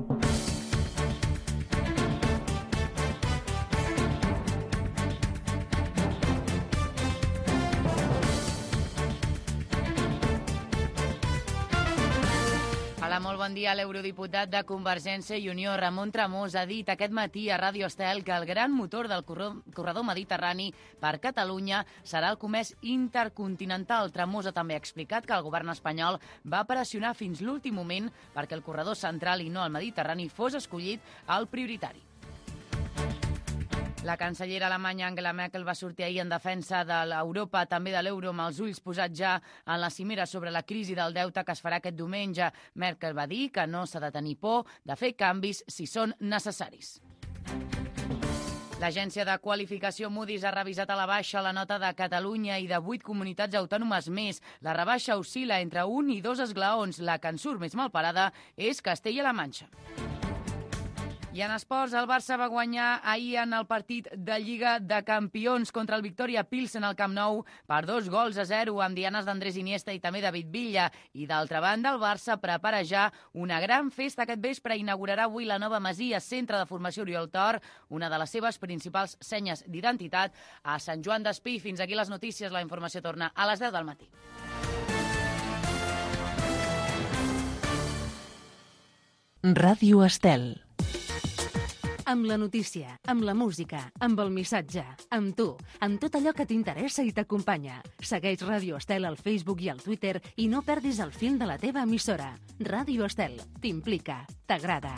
Hola, molt bon dia. L'eurodiputat de Convergència i Unió, Ramon Tramós, ha dit aquest matí a Ràdio Estel que el gran motor del corredor mediterrani per Catalunya serà el comerç intercontinental. Tramós ha també explicat que el govern espanyol va pressionar fins l'últim moment perquè el corredor central i no el mediterrani fos escollit al prioritari. La cancellera alemanya Angela Merkel va sortir ahir en defensa de l'Europa, també de l'euro, amb els ulls posats ja en la cimera sobre la crisi del deute que es farà aquest diumenge. Merkel va dir que no s'ha de tenir por de fer canvis si són necessaris. L'agència de qualificació Moody's ha revisat a la baixa la nota de Catalunya i de vuit comunitats autònomes més. La rebaixa oscil·la entre un i dos esglaons. La que en surt més malparada és Castella-La Manxa. I en esports, el Barça va guanyar ahir en el partit de Lliga de Campions contra el Victoria Pilsen al Camp Nou per dos gols a zero amb dianes d'Andrés Iniesta i també David Villa. I d'altra banda, el Barça prepara ja una gran festa aquest vespre. Inaugurarà avui la nova masia, centre de formació Oriol Tor, una de les seves principals senyes d'identitat a Sant Joan d'Espí. Fins aquí les notícies. La informació torna a les deu del matí. Ràdio Estel. Amb la notícia, amb la música, amb el missatge, amb tu, amb tot allò que t'interessa i t'acompanya. Segueix Ràdio Estel al Facebook i al Twitter i no perdis el fil de la teva emissora. Ràdio Estel t'implica, t'agrada.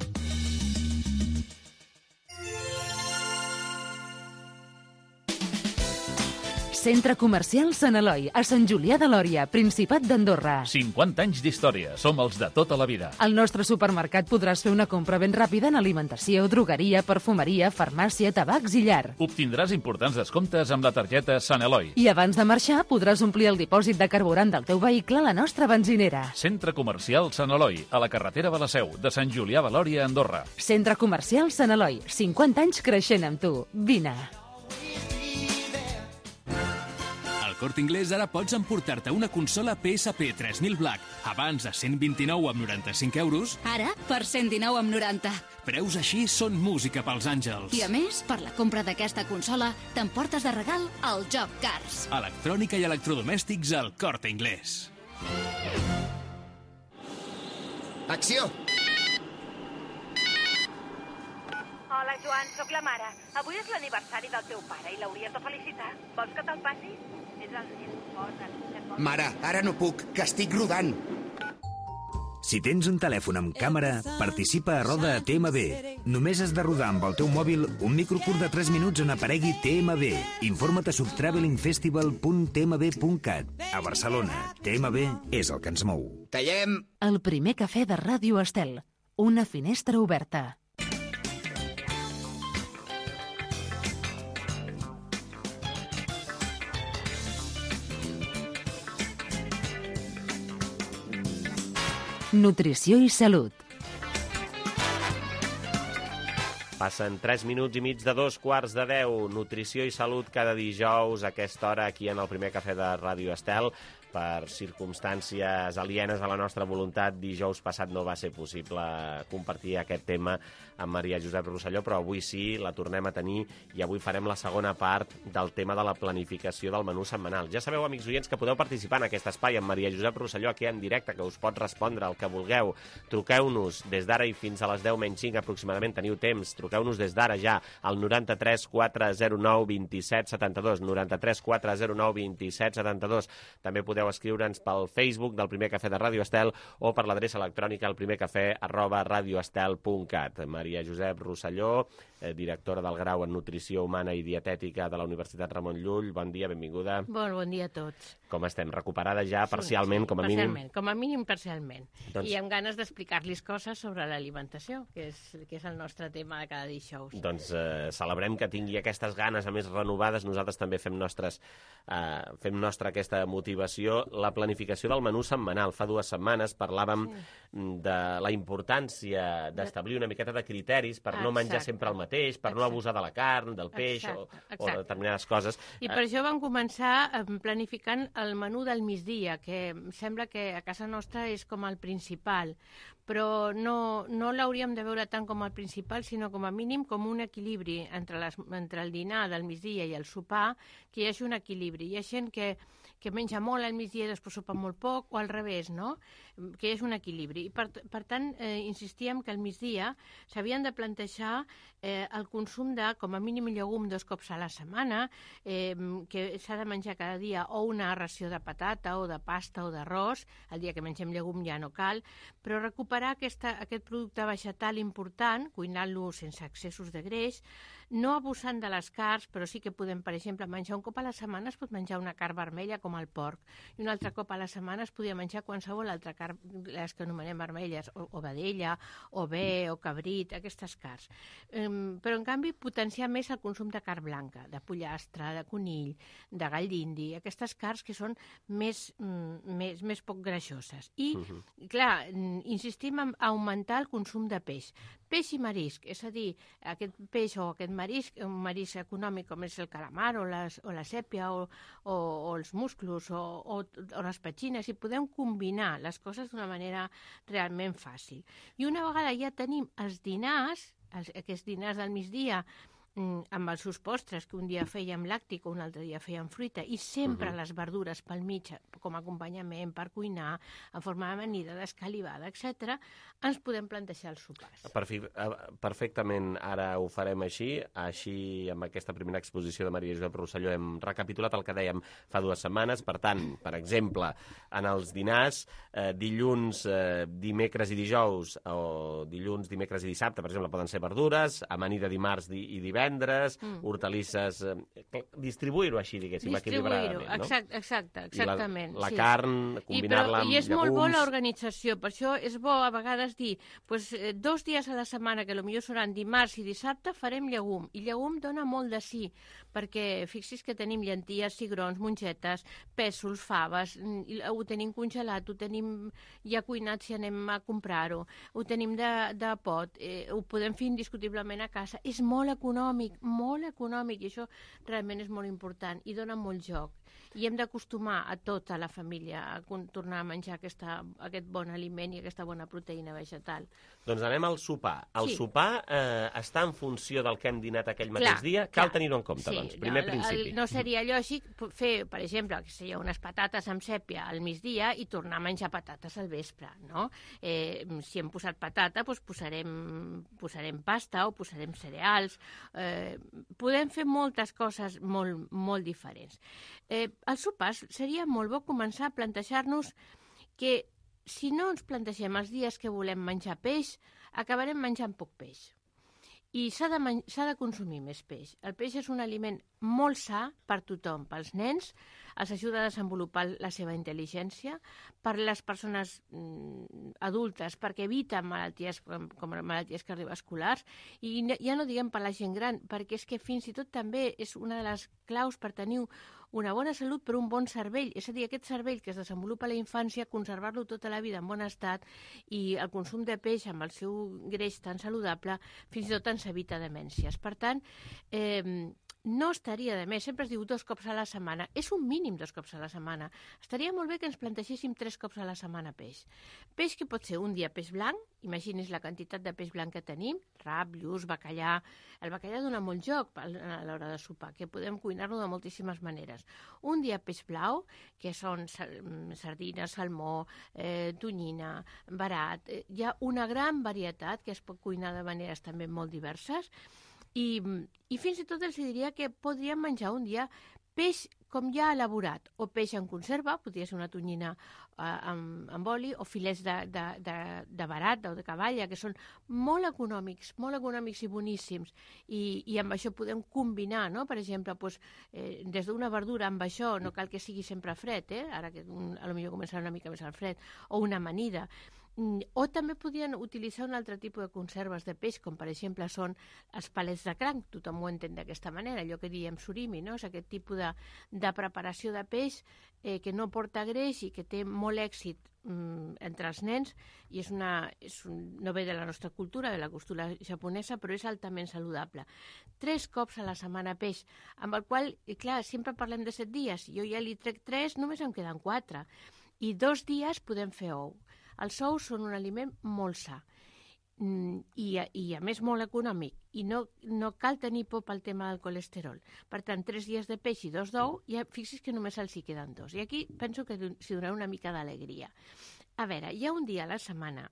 Centre Comercial Sant Eloi, a Sant Julià de Lòria, Principat d'Andorra. cinquanta anys d'història. Som els de tota la vida. Al nostre supermercat podràs fer una compra ben ràpida en alimentació, drogueria, perfumeria, farmàcia, tabacs i llar. Obtindràs importants descomptes amb la targeta Sant Eloi. I abans de marxar podràs omplir el dipòsit de carburant del teu vehicle a la nostra benzinera. Centre Comercial Sant Eloi, a la carretera de la Seu, de Sant Julià de Lòria, Andorra. Centre Comercial Sant Eloi, cinquanta anys creixent amb tu. Vine. Corte Inglés ara pots emportar-te una consola P S P tres mil Black, abans a cent vint-i-nou amb noranta-cinc euros. Ara, per cent dinou amb noranta. Preus així són música pels àngels. I a més, per la compra d'aquesta consola, t'emportes de regal el Job Cars. Electrònica i electrodomèstics al Corte Inglés. Acció! Hola, Joan, sóc la mare. Avui és l'aniversari del teu pare i l'hauries de felicitar. Vols que te'l passi? És el net, posa't. Mare, ara no puc, que estic rodant. Si tens un telèfon amb càmera, participa a Roda a T M B. Només has de rodar amb el teu mòbil un microcurt de tres minuts on aparegui T M B. Informa't a subtravelingfestival punt t m b punt cat. A Barcelona, T M B és el que ens mou. Tallem! El primer cafè de Ràdio Estel. Una finestra oberta. Nutrició i salut. Passen tres minuts i mig de dos quarts de deu. Nutrició i salut cada dijous a aquesta hora aquí en el primer cafè de Ràdio Estel. Per circumstàncies alienes a la nostra voluntat, dijous passat no va ser possible compartir aquest tema amb Maria Josep Rosselló, però avui sí, la tornem a tenir i avui farem la segona part del tema de la planificació del menú setmanal. Ja sabeu, amics oients, que podeu participar en aquest espai amb Maria Josep Rosselló aquí en directe, que us pot respondre el que vulgueu. Truqueu-nos des d'ara i fins a les deu menys cinc aproximadament, teniu temps. Truqueu-nos des d'ara ja al noranta-tres quatre zero nou vint set setanta-dos, noranta-tres quatre zero nou vint set setanta-dos. També podeu podeu escriure'ns pel Facebook del Primer Cafè de Ràdio Estel o per l'adreça electrònica elprimercafè arroba radioestel punt cat. Maria Josep Rosselló, eh, directora del grau en Nutrició Humana i Dietètica de la Universitat Ramon Llull. Bon dia, benvinguda. Bon, bon dia a tots. Com estem? Recuperada ja parcialment, sí, com a parcialment, mínim? Com a mínim, parcialment. Doncs... I amb ganes d'explicar-los coses sobre l'alimentació, que, és, que és el nostre tema de cada dijous. Doncs eh, celebrem que tingui aquestes ganes, a més renovades. Nosaltres també fem, nostres, eh, fem nostra aquesta motivació. La planificació del menú setmanal. Fa dues setmanes parlàvem sí. de la importància d'establir una miqueta de criteris per no menjar Exacte. sempre el mateix, per Exacte. no abusar de la carn, del peix Exacte. o, Exacte. o de determinades coses. I per això vam començar planificant el menú del migdia, que sembla que a casa nostra és com el principal, però no, no l'hauríem de veure tant com el principal, sinó com a mínim com un equilibri entre, les, entre el dinar del migdia i el sopar, que hi hagi un equilibri. Hi ha gent que, que menja molt al migdia i després sopa molt poc, o al revés, no? Que hi hagi un equilibri. I per, per tant, eh, insistíem que al migdia s'havien de plantejar eh, el consum de, com a mínim, llegum dos cops a la setmana, eh, que s'ha de menjar cada dia o una ració de patata o de pasta o d'arròs, el dia que mengem llegum ja no cal, però recuperar aquesta, aquest producte vegetal important, cuinant-lo sense excessos de greix, no abusant de les carns, però sí que podem, per exemple, menjar un cop a la setmana, es pot menjar una carn vermella com el porc, i un altre cop a la setmana es podia menjar qualsevol altra carn, les que anomenem vermelles, o, o vedella, o bé, o cabrit, aquestes carns. Um, però, en canvi, potenciar més el consum de carn blanca, de pollastre, de conill, de gall d'indi, aquestes carns que són més, mm, més, més poc greixoses. I, uh-huh. clar, insistim en augmentar el consum de peix. Peix i marisc, és a dir, aquest peix o aquest marisc, un marisc econòmic com és el calamar o, les, o la sèpia o, o, o els musclos o, o, o les petxines, i podem combinar les coses d'una manera realment fàcil. I una vegada ja tenim els dinars, els, aquests dinars del migdia, amb els seus postres, que un dia fèiem làctic o un altre dia fèiem fruita, i sempre uh-huh. les verdures pel mig com a acompanyament per cuinar, en forma d'amanida, d'escalivada, etcètera, ens podem plantejar els sopars. Perfectament, ara ho farem així. Així, amb aquesta primera exposició de Maria Josep Rosselló, hem recapitulat el que dèiem fa dues setmanes. Per tant, per exemple, en els dinars, eh, dilluns, eh, dimecres i dijous, o dilluns, dimecres i dissabte, per exemple, poden ser verdures, amanida dimarts i divendres, divendres, mm. hortalisses, eh, distribuir-ho així, diguéssim, equilibradament, no? Exacte, exacte, exactament. I la, la sí. carn, combinar-la amb llegums. I és llegums. molt bo l'organització, per això és bo a vegades dir, pues, eh, dos dies a la setmana, que potser seran dimarts i dissabte, farem llegum, i llegum dona molt de sí, perquè fixis que tenim llenties, cigrons, mongetes, pèsols, faves, ho tenim congelat, ho tenim ja cuinat si anem a comprar-ho, ho tenim de, de pot, eh, ho podem fer indiscutiblement a casa, és molt econòmic, molt econòmic, i això realment és molt important i dona molt joc. I hem d'acostumar a tota la família a tornar a menjar aquesta, aquest bon aliment i aquesta bona proteïna vegetal. Doncs anem al sopar. El sí. sopar eh, està en funció del que hem dinat aquell mateix clar, dia? Cal tenir-ho en compte, sí, doncs, primer no, principi. El, no seria lògic fer, per exemple, que seria unes patates amb sèpia al migdia i tornar a menjar patates al vespre, no? Eh, si hem posat patata, doncs posarem, posarem pasta o posarem cereals. Eh, podem fer moltes coses molt, molt diferents. Eh, als sopars seria molt bo començar a plantejar-nos que si no ens plantegem els dies que volem menjar peix, acabarem menjant poc peix. I s'ha de, s'ha de consumir més peix. El peix és un aliment molt sa per tothom, pels nens, els ajuda a desenvolupar la seva intel·ligència, per les persones mm, adultes, perquè evita malalties com, com malalties cardiovasculars, i ja no diguem per la gent gran, perquè és que fins i tot també és una de les claus per tenir una bona salut per un bon cervell. És a dir, aquest cervell que es desenvolupa a la infància, conservar-lo tota la vida en bon estat, i el consum de peix amb el seu greix tan saludable, fins i tot ens evita demències. Per tant, eh, no estaria de més, sempre es diu dos cops a la setmana, és un mínim dos cops a la setmana. Estaria molt bé que ens plantegéssim tres cops a la setmana peix. Peix que pot ser un dia peix blanc, imagini's la quantitat de peix blanc que tenim, rap, lluç, bacallà. El bacallà dona molt joc a l'hora de sopar, que podem cuinar-lo de moltíssimes maneres. Un dia peix blau, que són sardines, salmó, eh, tonyina, barat. Eh, hi ha una gran varietat que es pot cuinar de maneres també molt diverses. I, i fins i tot els diria que podríem menjar un dia peix com ja elaborat, o peix en conserva, podria ser una tonyina eh, amb, amb oli, o filets de, de, de, de barata o de cavalla, que són molt econòmics, molt econòmics i boníssims, i, i amb això podem combinar, no? Per exemple, doncs, eh, des d'una verdura amb això, no cal que sigui sempre fred, eh? Ara que un, a lo millor començarà una mica més al fred, o una amanida. O també podien utilitzar un altre tipus de conserves de peix, com per exemple són els palets de cranc, tothom ho entén d'aquesta manera, allò que diem surimi, no? És aquest tipus de, de preparació de peix eh, que no porta greix i que té molt èxit mm, entre els nens, i és una, és un, no ve de la nostra cultura, de la cultura japonesa, però és altament saludable. Tres cops a la setmana peix, amb el qual, i clar, sempre parlem de set dies, jo ja li trec tres, només em queden quatre, i dos dies podem fer ou. Els ous són un aliment molt sa i, i a més molt econòmic, i no, no cal tenir por pel tema del colesterol. Per tant, tres dies de peix i dos d'ou, ja fixi's que només els hi queden dos. I aquí penso que s'hi donarà una mica d'alegria. A veure, hi ha un dia a la setmana,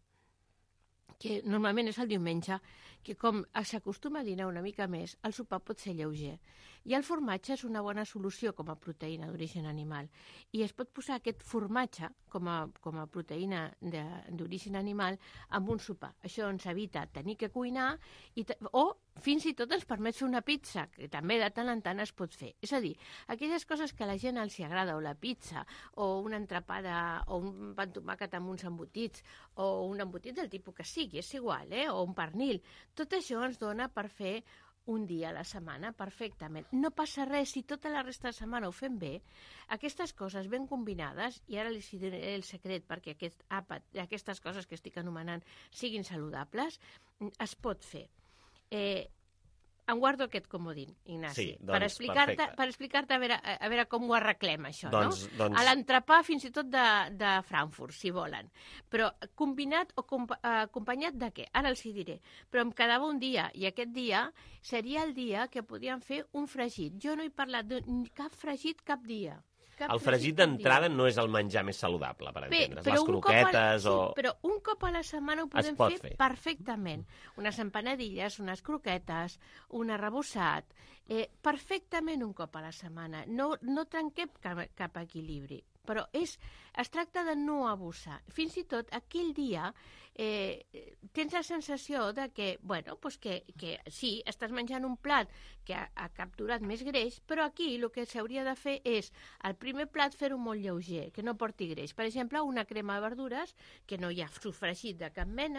que normalment és el diumenge, que com s'acostuma a dinar una mica més, el sopar pot ser lleuger. I el formatge és una bona solució com a proteïna d'origen animal. I es pot posar aquest formatge com a, com a proteïna d'origen animal amb un sopar. Això ens evita tenir que cuinar i o fins i tot ens permet fer una pizza, que també de tant en tant es pot fer. És a dir, aquelles coses que a la gent els agrada, o la pizza, o una entrepada, o un pa amb tomàquet amb uns embotits, o un embotit del tipus que sigui, és igual, eh? O un pernil. Tot això ens dona per fer un dia a la setmana perfectament. No passa res si tota la resta de setmana ho fem bé. Aquestes coses ben combinades, i ara els diré el secret perquè aquest àpat, aquestes coses que estic anomenant siguin saludables, es pot fer. Eh, em guardo aquest comodín, Ignasi, sí, doncs, per explicar-te per explicar-te a, veure, a veure com ho arreglem, això, doncs, no? Doncs... A l'entrepà fins i tot de, de Frankfurt, si volen. Però combinat o comp acompanyat de què? Ara els hi diré. Però em quedava un dia, i aquest dia seria el dia que podíem fer un fregit. Jo no he parlat de cap fregit cap dia. Cap el fregit d'entrada no és el menjar més saludable, per entendre's. Les croquetes a, o... Sí, però un cop a la setmana ho podem fer, fer perfectament. Unes empanadilles, unes croquetes, un arrebossat, eh, perfectament un cop a la setmana. No, no trenquem cap, cap equilibri, però és, es tracta de no abusar. Fins i tot aquell dia eh, tens la sensació de que, bueno, pues que, que sí, estàs menjant un plat que ha, ha capturat més greix, però aquí el que s'hauria de fer és el primer plat fer-ho molt lleuger, que no porti greix. Per exemple, una crema de verdures que no hi ha sofregit de cap mena,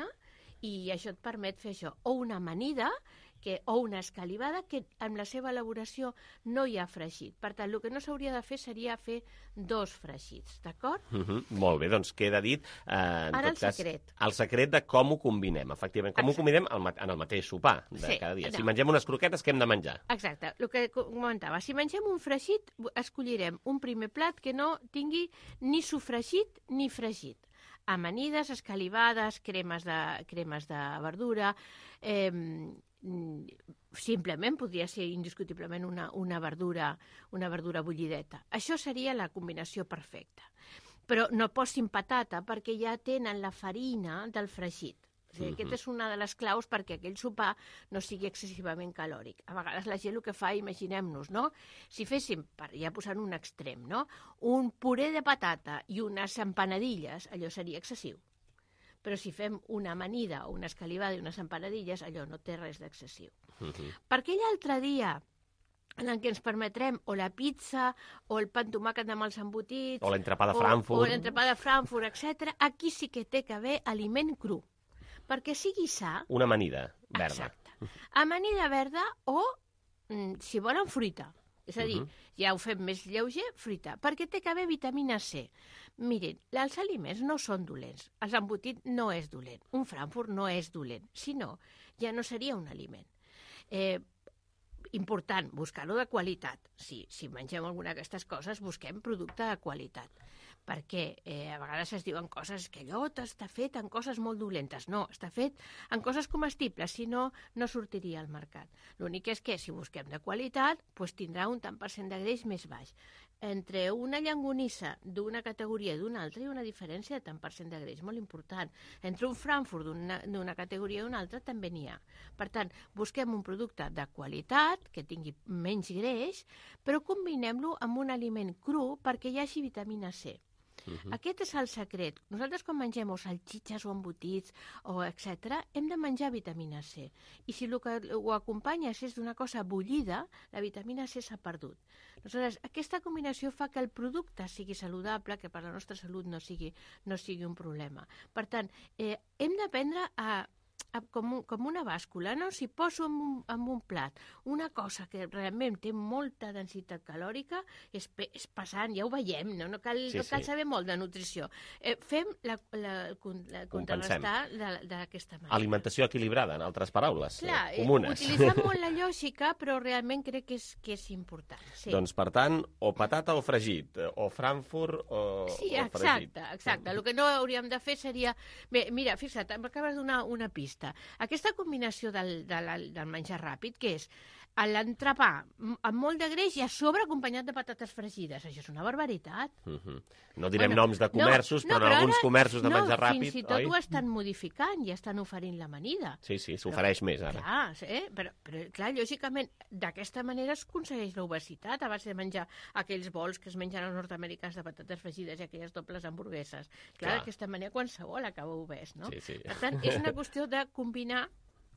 i això et permet fer això. O una amanida, que, o una escalivada, que amb la seva elaboració no hi ha fregit. Per tant, el que no s'hauria de fer seria fer dos fregits, d'acord? Uh -huh. Molt bé, doncs queda dit. Eh, en Ara tot el cas, secret. El secret de com ho combinem, efectivament. Com Exacte. ho combinem en el mateix sopar de Sí, cada dia. no. Si mengem unes croquetes, què hem de menjar? Exacte, el que comentava. Si mengem un fregit, escollirem un primer plat que no tingui ni sofregit ni fregit. Amanides, escalivades, cremes de, cremes de verdura, eh, simplement podria ser indiscutiblement una, una, verdura, una verdura bullideta. Això seria la combinació perfecta. Però no posin patata perquè ja tenen la farina del fregit. O sigui, uh-huh. Aquesta és una de les claus perquè aquell sopar no sigui excessivament calòric. A vegades la gent el que fa, imaginem-nos, no? Si féssim, per ja posant un extrem, no? Un puré de patata i unes empanadilles, allò seria excessiu. Però si fem una amanida o una escalivada i unes empanadilles, allò no té res d'excessiu. Uh-huh. Per aquell altre dia en què ens permetrem o la pizza o el pa amb tomàquet amb els embotits... O l'entrepà de o, Frankfurt. O l'entrepà de Frankfurt, etcètera. Aquí sí que té que haver aliment cru. Perquè sigui sa... Una amanida verda. Exacte. Amanida verda o, mm, si volen, fruita. És a dir, uh-huh. ja ho fem més lleuger, fruita. Perquè té que haver vitamina C. Mirin, els aliments no són dolents. Els embotits no és dolent. Un Frankfurt no és dolent. Si no, ja no seria un aliment. Eh, important, buscar-ho de qualitat. Si, si mengem alguna d'aquestes coses, busquem producte de qualitat. Perquè eh, a vegades es diuen coses que allò està fet en coses molt dolentes. No, està fet en coses comestibles, si no, no sortiria al mercat. L'únic és que si busquem de qualitat, doncs tindrà un tant per cent de greix més baix. entre una llangonissa d'una categoria i d'una altra hi ha una diferència de tant per cent de greix molt important. Entre un Frankfurt d'una categoria i una altra també n'hi ha. Per tant, busquem un producte de qualitat, que tingui menys greix, però combinem-lo amb un aliment cru perquè hi hagi vitamina C. Uh-huh. Aquest és el secret. Nosaltres quan mengem o salxitxes o embotits o etcètera, hem de menjar vitamina C. I si el que ho acompanyes és d'una cosa bullida, la vitamina C s'ha perdut. Aleshores, aquesta combinació fa que el producte sigui saludable, que per la nostra salut no sigui, no sigui un problema. Per tant, eh, hem d'aprendre a Com, un, com una bàscula, no? Si poso en un, en un plat una cosa que realment té molta densitat calòrica, és, és pesant, ja ho veiem, no, no, cal, sí, no cal sí. saber molt de nutrició. Eh, fem la, la, la contrarrestar d'aquesta manera. Alimentació equilibrada, en altres paraules, Clar, eh, comunes. Utilitzem molt la lògica, però realment crec que és, que és important. Sí. Doncs, per tant, o patata o fregit, o Frankfurt o, sí, o fregit. Sí, exacte, exacte. El que no hauríem de fer seria... Bé, mira, fixa't, m'acabes de donar una pista. Aquesta combinació del, del, del menjar ràpid, que és l'entrepà amb molt de greix i a sobre acompanyat de patates fregides. Això és una barbaritat. Uh-huh. No direm bueno, noms de comerços, no, no, però en alguns ara, comerços de no, menjar ràpid... No, fins i tot oi? Ho estan modificant i estan oferint l'amanida. Sí, sí, s'ofereix més ara. Clar, eh? però, però, clar, lògicament, d'aquesta manera es aconsegueix l'obesitat a base de menjar aquells bols que es mengen als nord-americans de patates fregides i aquelles dobles hamburgueses. Clar, clar. D'aquesta manera qualsevol acaba obès, no? Sí, sí. Per tant, és una qüestió de combinar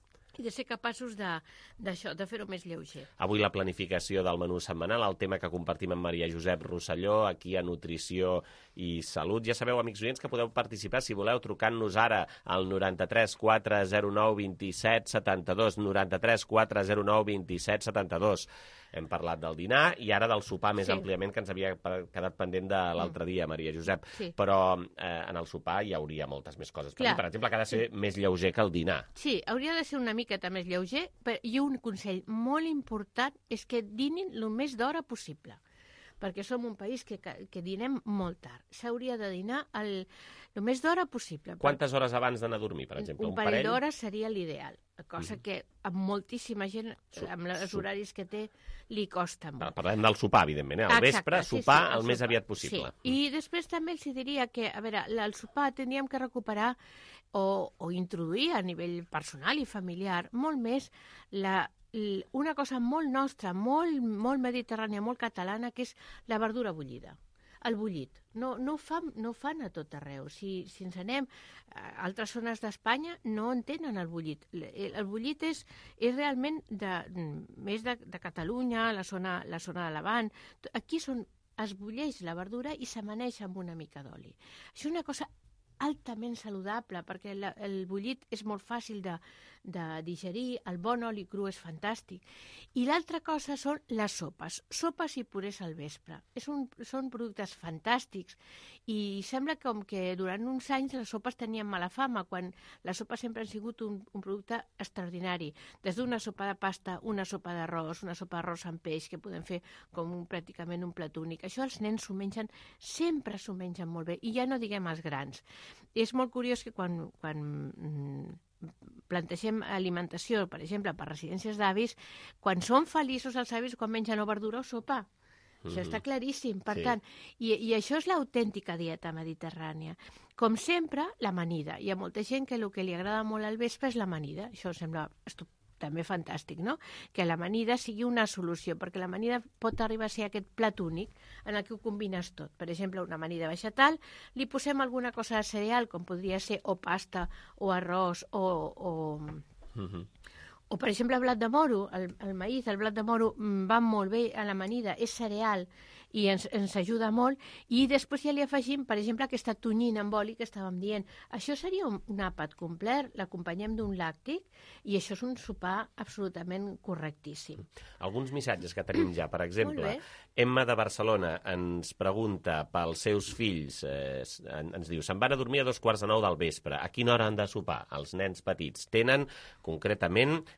i de ser capaços d'això, de, de fer-ho més lleuger. Avui la planificació del menú setmanal, el tema que compartim amb Maria Josep Rosselló, aquí a Nutrició i Salut. Ja sabeu, amics oients, que podeu participar, si voleu, trucant-nos ara al noranta-tres quatre zero nou vint set setanta dos, noranta-tres quatre zero nou vint set setanta dos. Hem parlat del dinar i ara del sopar més sí. àmpliament, que ens havia quedat pendent de l'altre dia, Maria Josep. Sí. Però eh, en el sopar hi hauria moltes més coses. Per, per exemple, que ha de ser sí. més lleuger que el dinar. Sí, hauria de ser una miqueta més lleuger, i un consell molt important és que dinin el més d'hora possible, perquè som un país que, que dinem molt tard. S'hauria de dinar el, el més d'hora possible. Quantes hores abans d'anar a dormir, per exemple? Un, un parell, parell? d'hores seria l'ideal, cosa mm. que amb moltíssima gent, amb els horaris que té, li costa molt. Parlem del sopar, evidentment, eh? Al Exacte, vespre, sí, sopar sí, el, el més sopar. aviat possible. Sí. I després també els diria que, a veure, el sopar tindríem que recuperar o, o introduir a nivell personal i familiar molt més la una cosa molt nostra, molt, molt mediterrània, molt catalana, que és la verdura bullida, el bullit. No, no, ho fan, no ho fan a tot arreu. Si, si ens anem a altres zones d'Espanya, no entenen el bullit. El, el bullit és, és realment de, més de, de Catalunya, la zona, la zona de Lavant. Aquí són, es bulleix la verdura i s'amaneix amb una mica d'oli. Això és una cosa altament saludable, perquè el, el bullit és molt fàcil de, de digerir, el bon oli cru és fantàstic. I l'altra cosa són les sopes, sopes i purés al vespre. És un, són productes fantàstics i sembla com que durant uns anys les sopes tenien mala fama, quan les sopes sempre han sigut un, un producte extraordinari. Des d'una sopa de pasta, una sopa d'arròs, una sopa d'arròs amb peix, que podem fer com un, pràcticament un plat únic. Això els nens s'ho mengen, sempre s'ho mengen molt bé, i ja no diguem els grans. És molt curiós que quan, quan mm, plantegem alimentació, per exemple, per residències d'avis, quan són feliços els avis quan mengen o verdura o sopa. Mm-hmm. Això està claríssim. Per sí. tant, i, i això és l'autèntica dieta mediterrània. Com sempre, l'amanida. Hi ha molta gent que el que li agrada molt al vespre és l'amanida. Això sembla estupend. També fantàstic, no? Que l'amanida sigui una solució, perquè l'amanida pot arribar a ser aquest plat únic en el que ho combines tot. Per exemple, una amanida vegetal, li posem alguna cosa de cereal, com podria ser o pasta, o arròs, o... o... Mm-hmm. O, per exemple, el blat de moro, el, el maïs, el blat de moro va molt bé a l'amanida, és cereal i ens, ens ajuda molt, i després ja li afegim, per exemple, aquesta tonyina amb oli que estàvem dient. Això seria un, un àpat complet, l'acompanyem d'un làctic, i això és un sopar absolutament correctíssim. Alguns missatges que tenim ja, per exemple, Emma de Barcelona ens pregunta pels seus fills, eh, ens diu, se'n van a dormir a dos quarts de nou del vespre, a quina hora han de sopar? Els nens petits tenen, concretament,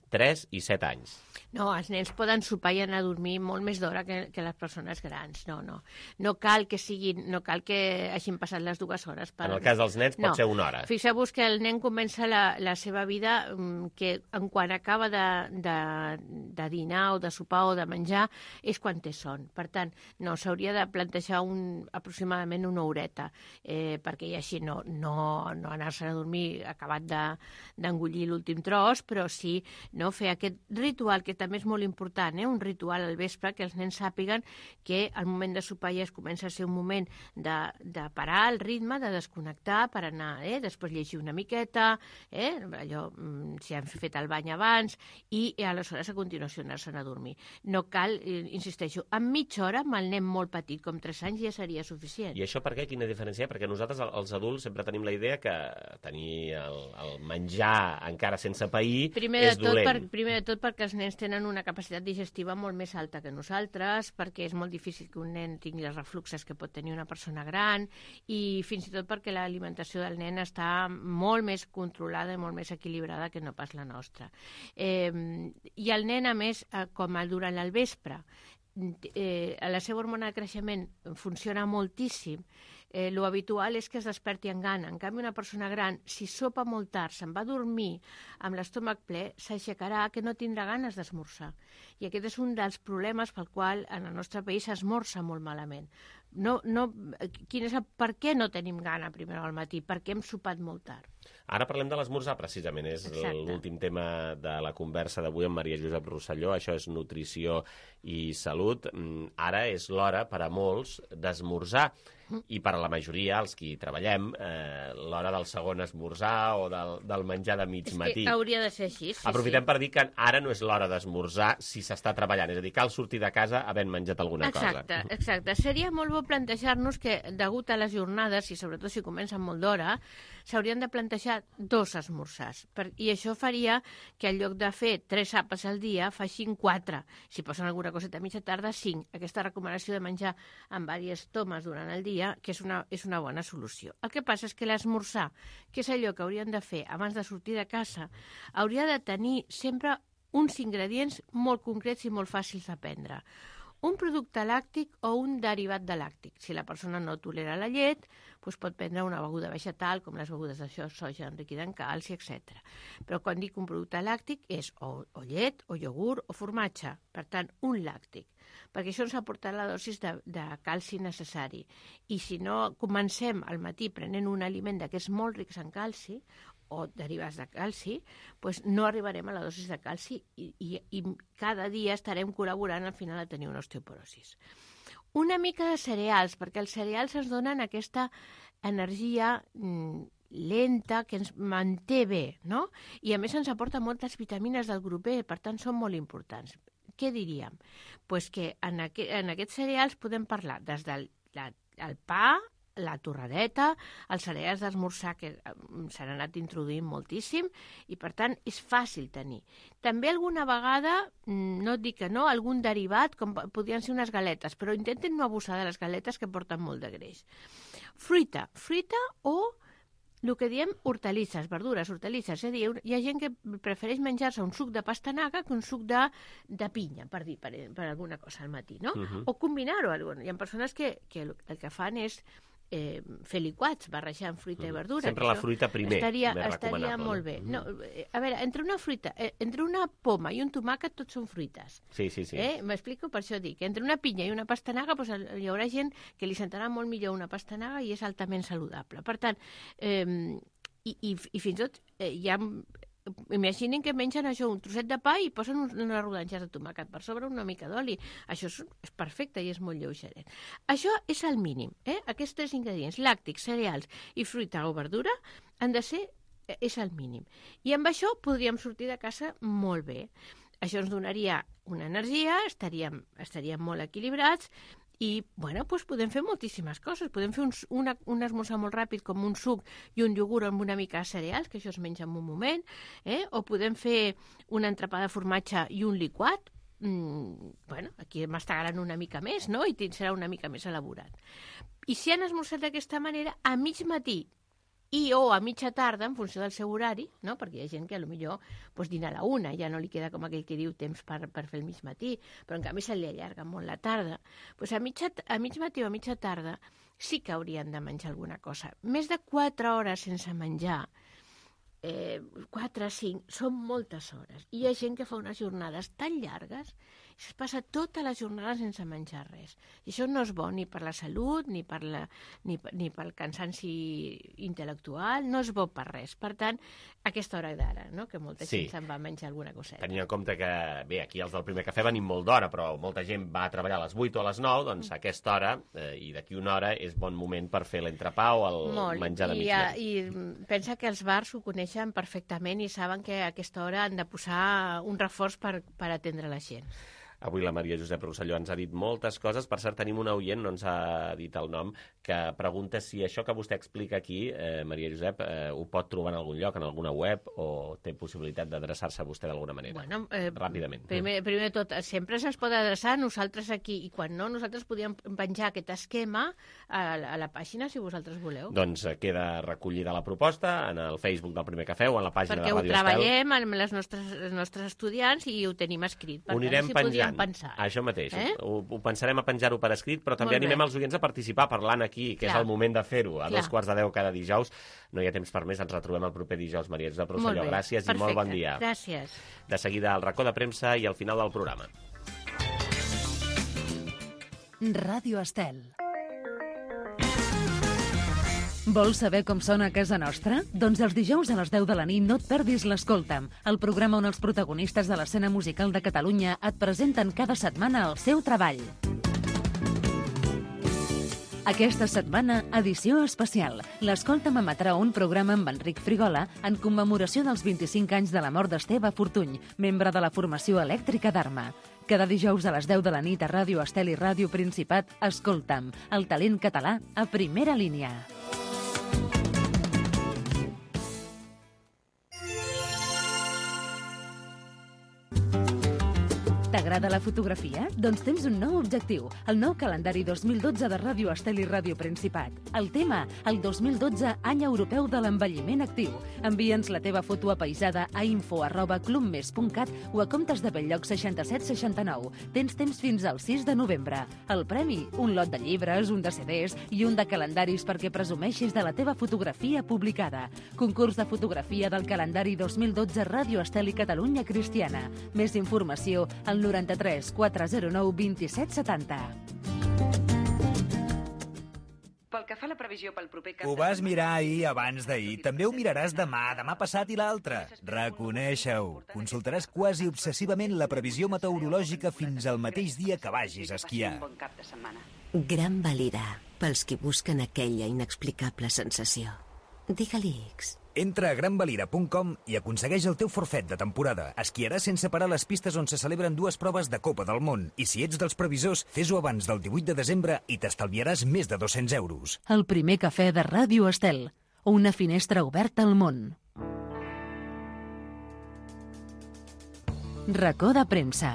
tres i set anys. No, els nens poden sopar i anar a dormir molt més d'hora que, que les persones grans. No, no. No cal que siguin, no cal que hagin passat les dues hores. Per... En el cas dels nens pot no. ser una hora. Fixeu-vos que el nen comença la, la seva vida que en quan acaba de, de, de dinar o de sopar o de menjar és quan té son. Per tant, no, s'hauria de plantejar un, aproximadament una horeta, eh, perquè i així no, no, no anar-se a dormir acabat d'engullir de, l'últim tros, però sí no, fer aquest ritual que també és molt important, eh? Un ritual al vespre, que els nens sàpiguen que al moment de sopar ja es comença a ser un moment de, de parar el ritme, de desconnectar per anar, eh? Després llegir una miqueta, eh? Allò, si han fet el bany abans, i, i aleshores a continuació anar-se'n a dormir. No cal, eh, insisteixo, en mitja hora amb el nen molt petit, com tres anys, ja seria suficient. I això per què? Quina diferència? Perquè nosaltres, els adults, sempre tenim la idea que tenir el, el menjar encara sense pair primer és de tot dolent. Per, primer de tot perquè els nens tenen una capacitat digestiva molt més alta que nosaltres, perquè és molt difícil que un nen tingui els refluxes que pot tenir una persona gran, i fins i tot perquè l'alimentació del nen està molt més controlada i molt més equilibrada que no pas la nostra. Eh, I el nen, a més, com durant el vespre, eh, la seva hormona de creixement funciona moltíssim, eh, lo habitual és que es desperti amb gana. En canvi, una persona gran, si sopa molt tard, se'n va a dormir amb l'estómac ple, s'aixecarà que no tindrà ganes d'esmorzar. I aquest és un dels problemes pel qual en el nostre país s'esmorza molt malament. No, no, quin és el, per què no tenim gana primer al matí? Perquè hem sopat molt tard. Ara parlem de l'esmorzar, precisament. És l'últim tema de la conversa d'avui amb Maria Josep Rosselló. Això és nutrició i salut. Ara és l'hora, per a molts, d'esmorzar. I per a la majoria, els qui treballem, eh, l'hora del segon esmorzar o del, del menjar de mig matí. És que hauria de ser així, sí, Aprofitem sí. per dir que ara no és l'hora d'esmorzar si s'està treballant. És a dir, cal sortir de casa havent menjat alguna exacte, cosa. Exacte. Seria molt bo plantejar-nos que, degut a les jornades, i sobretot si comencen molt d'hora, s'haurien de plantejar dos esmorzars. Per, I això faria que en lloc de fer tres àpats al dia, facin quatre. Si posen alguna coseta a mitja tarda, cinc. Aquesta recomanació de menjar amb diverses tomes durant el dia, que és una, és una bona solució. El que passa és que l'esmorzar, que és allò que haurien de fer abans de sortir de casa, hauria de tenir sempre uns ingredients molt concrets i molt fàcils de prendre. Un producte làctic o un derivat de làctic. Si la persona no tolera la llet, doncs pot prendre una beguda vegetal, com les begudes de soja enriquida en calci, etcètera. Però quan dic un producte làctic és o, o llet, o iogurt, o formatge. Per tant, un làctic. Perquè això ens aportarà la dosis de, de calci necessari. I si no comencem al matí prenent un aliment d'aquests molt rics en calci, o derivats de calci, doncs no arribarem a la dosis de calci i, i, i cada dia estarem col·laborant al final a tenir una osteoporosis. Una mica de cereals, perquè els cereals ens donen aquesta energia mm, lenta que ens manté bé, no? I a més ens aporta moltes vitamines del grup B, per tant són molt importants. Què diríem? Pues que en, aqu en aquests cereals podem parlar des del la, el pa, la torradeta, els cereals d'esmorzar que s'han anat introduint moltíssim i, per tant, és fàcil tenir. També alguna vegada, no et dic que no, algun derivat, com podrien ser unes galetes, però intenten no abusar de les galetes que porten molt de greix. Fruita, fruita o el que diem hortalisses, verdures, hortalisses. És a dir, hi ha gent que prefereix menjar-se un suc de pastanaga que un suc de, de pinya, per dir, per, per alguna cosa al matí, no? Uh-huh. O combinar-ho. Hi ha persones que, que el que fan és eh, fer liquats, barrejant fruita mm. i verdura. Sempre la fruita primer, estaria, més estaria molt bé. No, a veure, entre una fruita, eh, entre una poma i un tomàquet tots són fruites. Sí, sí, sí. Eh? M'explico? Per això dic. Entre una pinya i una pastanaga doncs, hi haurà gent que li sentarà molt millor una pastanaga i és altament saludable. Per tant, eh, i, i, i fins i tot eh, hi ha... Imaginin que mengen això, un trosset de pa i posen unes rodanxes de tomàquet per sobre, una mica d'oli. Això és, és perfecte i és molt lleugeret. Això és el mínim, eh? Aquests tres ingredients, làctics, cereals i fruita o verdura, han de ser, és el mínim. I amb això podríem sortir de casa molt bé. Això ens donaria una energia, estaríem, estaríem molt equilibrats. I, bueno, doncs podem fer moltíssimes coses. Podem fer un, una, un esmorzar molt ràpid com un suc i un iogurt amb una mica de cereals, que això es menja en un moment, eh? O podem fer un entrepà de formatge i un liquat. Mm, bueno, aquí mastegaran una mica més, no? I serà una mica més elaborat. I si han esmorzat d'aquesta manera, a mig matí, i o a mitja tarda, en funció del seu horari, no? Perquè hi ha gent que potser pues, dina a la una, ja no li queda com aquell que diu temps per, per fer el mig matí, però en canvi se li allarga molt la tarda. Pues a, mitja, a mig matí o a mitja tarda sí que haurien de menjar alguna cosa. Més de quatre hores sense menjar, eh, quatre, cinc, són moltes hores. I hi ha gent que fa unes jornades tan llargues i es passa tota la jornada sense menjar res. I això no és bo ni per la salut, ni, per la, ni, ni pel cansanci intel·lectual, no és bo per res. Per tant, aquesta hora d'ara, no? Que molta Sí. gent se'n va menjar alguna coseta. Tenint en compte que, bé, aquí els del primer cafè venim molt d'hora, però molta gent va a treballar a les vuit o a les nou, doncs a aquesta hora, eh, i d'aquí una hora, és bon moment per fer l'entrepà o el Molt. menjar de I, migdia. I pensa que els bars ho coneixen perfectament i saben que a aquesta hora han de posar un reforç per, per atendre la gent. Avui la Maria Josep Rosselló ens ha dit moltes coses. Per cert, tenim un oient, no ens ha dit el nom, que pregunta si això que vostè explica aquí, eh, Maria Josep, eh, ho pot trobar en algun lloc, en alguna web, o té possibilitat d'adreçar-se a vostè d'alguna manera? Bueno, eh, Ràpidament. Primer, primer de tot, sempre se'ns pot adreçar nosaltres aquí, i quan no, nosaltres podíem penjar aquest esquema a, a la pàgina, si vosaltres voleu. Doncs eh, queda recollida la proposta en el Facebook del Primer Cafè o en la pàgina Perquè de ho Ràdio treballem amb les nostres, els nostres estudiants i ho tenim escrit. Per Ho tant, anirem si penjant. podíem pensar. Això mateix. Eh? Ho, ho pensarem a penjar-ho per escrit, però també Molt bé. animem els oients a participar parlant aquí, que Clar. és el moment de fer-ho. A Clar. dos quarts de deu cada dijous. No hi ha temps per més, ens retrobem el proper dijous. Maria Josep Molt Rosselló, bé. gràcies Perfecte. i molt bon dia. Gràcies. De seguida, el racó de premsa i al final del programa. Ràdio Estel. Vols saber com sona a casa nostra? Doncs els dijous a les deu de la nit no et perdis l'Escolta'm, el programa on els protagonistes de l'escena musical de Catalunya et presenten cada setmana el seu treball. Aquesta setmana, edició especial. L'Escolta'm emetrà un programa amb Enric Frigola en commemoració dels vint-i-cinc anys de la mort d'Esteve Fortuny, membre de la formació elèctrica d'Arma. Cada dijous a les deu de la nit a Ràdio Estel i Ràdio Principat, Escolta'm, el talent català a primera línia. T'agrada la fotografia? Doncs tens un nou objectiu, el nou calendari dos mil dotze de Ràdio Estel i Ràdio Principat. El tema, el dos mil dotze, any europeu de l'envelliment actiu. Envia'ns la teva foto apaïsada a info arroba clubmes punt cat o a comptes de Belllloc seixanta-set seixanta-nou. Tens temps fins al sis de novembre. El premi, un lot de llibres, un de C Ds i un de calendaris perquè presumeixis de la teva fotografia publicada. Concurs de fotografia del calendari dos mil dotze Ràdio Estel i Catalunya Cristiana. Més informació al noranta-tres quatre zero nou vint-i-set setanta. Pel que fa a la previsió pel proper cap Ho vas mirar ahir abans d'ahir. També ho miraràs demà, demà passat i l'altre. Reconeixa-ho. Consultaràs quasi obsessivament la previsió meteorològica fins al mateix dia que vagis a esquiar. Gran Valira, pels qui busquen aquella inexplicable sensació. Digue-li X. Entra a gran valira punt com i aconsegueix el teu forfet de temporada. Esquiaràs sense parar les pistes on se celebren dues proves de Copa del Món. I si ets dels previsors, fes-ho abans del divuit de desembre i t'estalviaràs més de dos-cents euros. El primer cafè de Ràdio Estel. Una finestra oberta al món. Racó de premsa.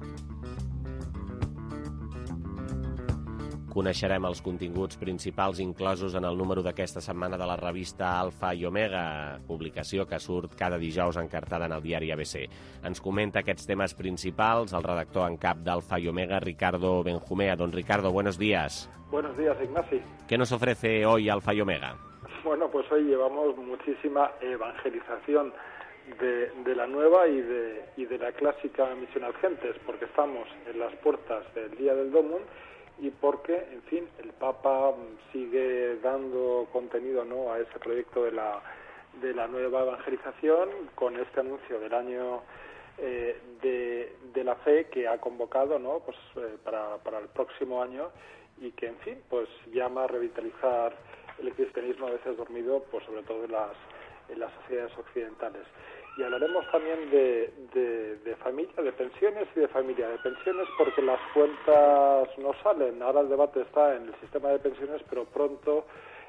Coneixerem els continguts principals inclosos en el número d'aquesta setmana de la revista Alfa i Omega, publicació que surt cada dijous encartada en el diari A B C. Ens comenta aquests temes principals el redactor en cap d'Alfa y Omega, Ricardo Benjumea. Don Ricardo, buenos días. Buenos días, Ignasi. ¿Qué nos ofrece hoy Alfa y Omega? Bueno, pues hoy llevamos muchísima evangelización de, de la nueva y de, y de la clásica Misión ad Gentes, porque estamos en las puertas del Día del Domum y porque, en fin, el Papa sigue dando contenido, ¿no?, a ese proyecto de la, de la nueva evangelización con este anuncio del año eh, de, de la fe que ha convocado, ¿no?, pues eh, para, para el próximo año y que, en fin, pues llama a revitalizar el cristianismo a veces dormido, pues sobre todo en las, en las sociedades occidentales. Y hablaremos también de, de, de familia, de pensiones y de familia. De pensiones porque las cuentas no salen. Ahora el debate está en el sistema de pensiones, pero pronto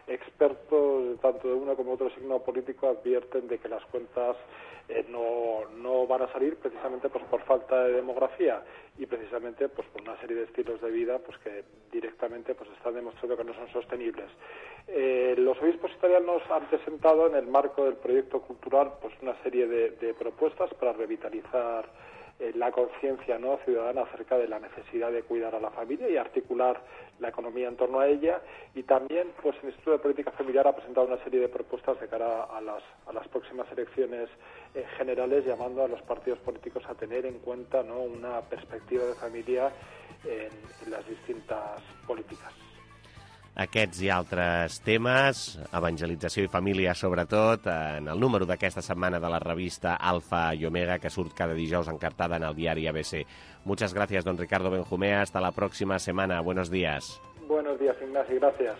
expertos, tanto de uno como otro signo político, advierten de que las cuentas eh, no, no van a salir precisamente pues por falta de demografía y precisamente pues por una serie de estilos de vida pues que directamente pues están demostrando que no son sostenibles. Eh, los obispos italianos han presentado en el marco del proyecto cultural pues una serie de, de propuestas para revitalizar eh, la conciencia, ¿no?, ciudadana acerca de la necesidad de cuidar a la familia y articular la economía en torno a ella, y también pues el Instituto de Política Familiar ha presentado una serie de propuestas de cara a las, a las próximas elecciones eh, generales, llamando a los partidos políticos a tener en cuenta, ¿no?, una perspectiva de familia en, en las distintas políticas. Aquests i altres temes, evangelització i família sobretot, en el número d'aquesta setmana de la revista Alfa i Omega, que surt cada dijous encartada en el diari A B C. Muchas gracias, don Ricardo Benjumea. Hasta la próxima semana. Buenos días. Buenos días, Ignasi. Gracias.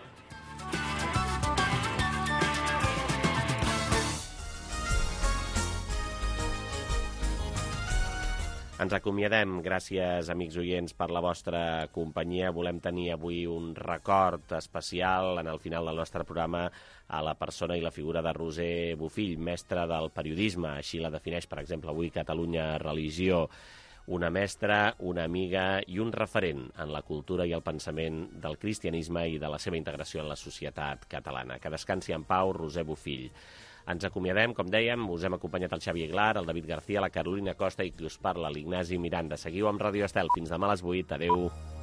Ens acomiadem. Gràcies, amics oients, per la vostra companyia. Volem tenir avui un record especial en el final del nostre programa a la persona i la figura de Roser Bofill, mestra del periodisme. Així la defineix, per exemple, avui Catalunya Religió. Una mestra, una amiga i un referent en la cultura i el pensament del cristianisme i de la seva integració en la societat catalana. Que descansi en pau, Roser Bofill. Ens acomiadem, com dèiem, us hem acompanyat el Xavi Aguilar, el David García, la Carolina Costa i qui us parla, l'Ignasi Miranda. Seguiu amb Ràdio Estel. Fins demà a les vuit. Adéu.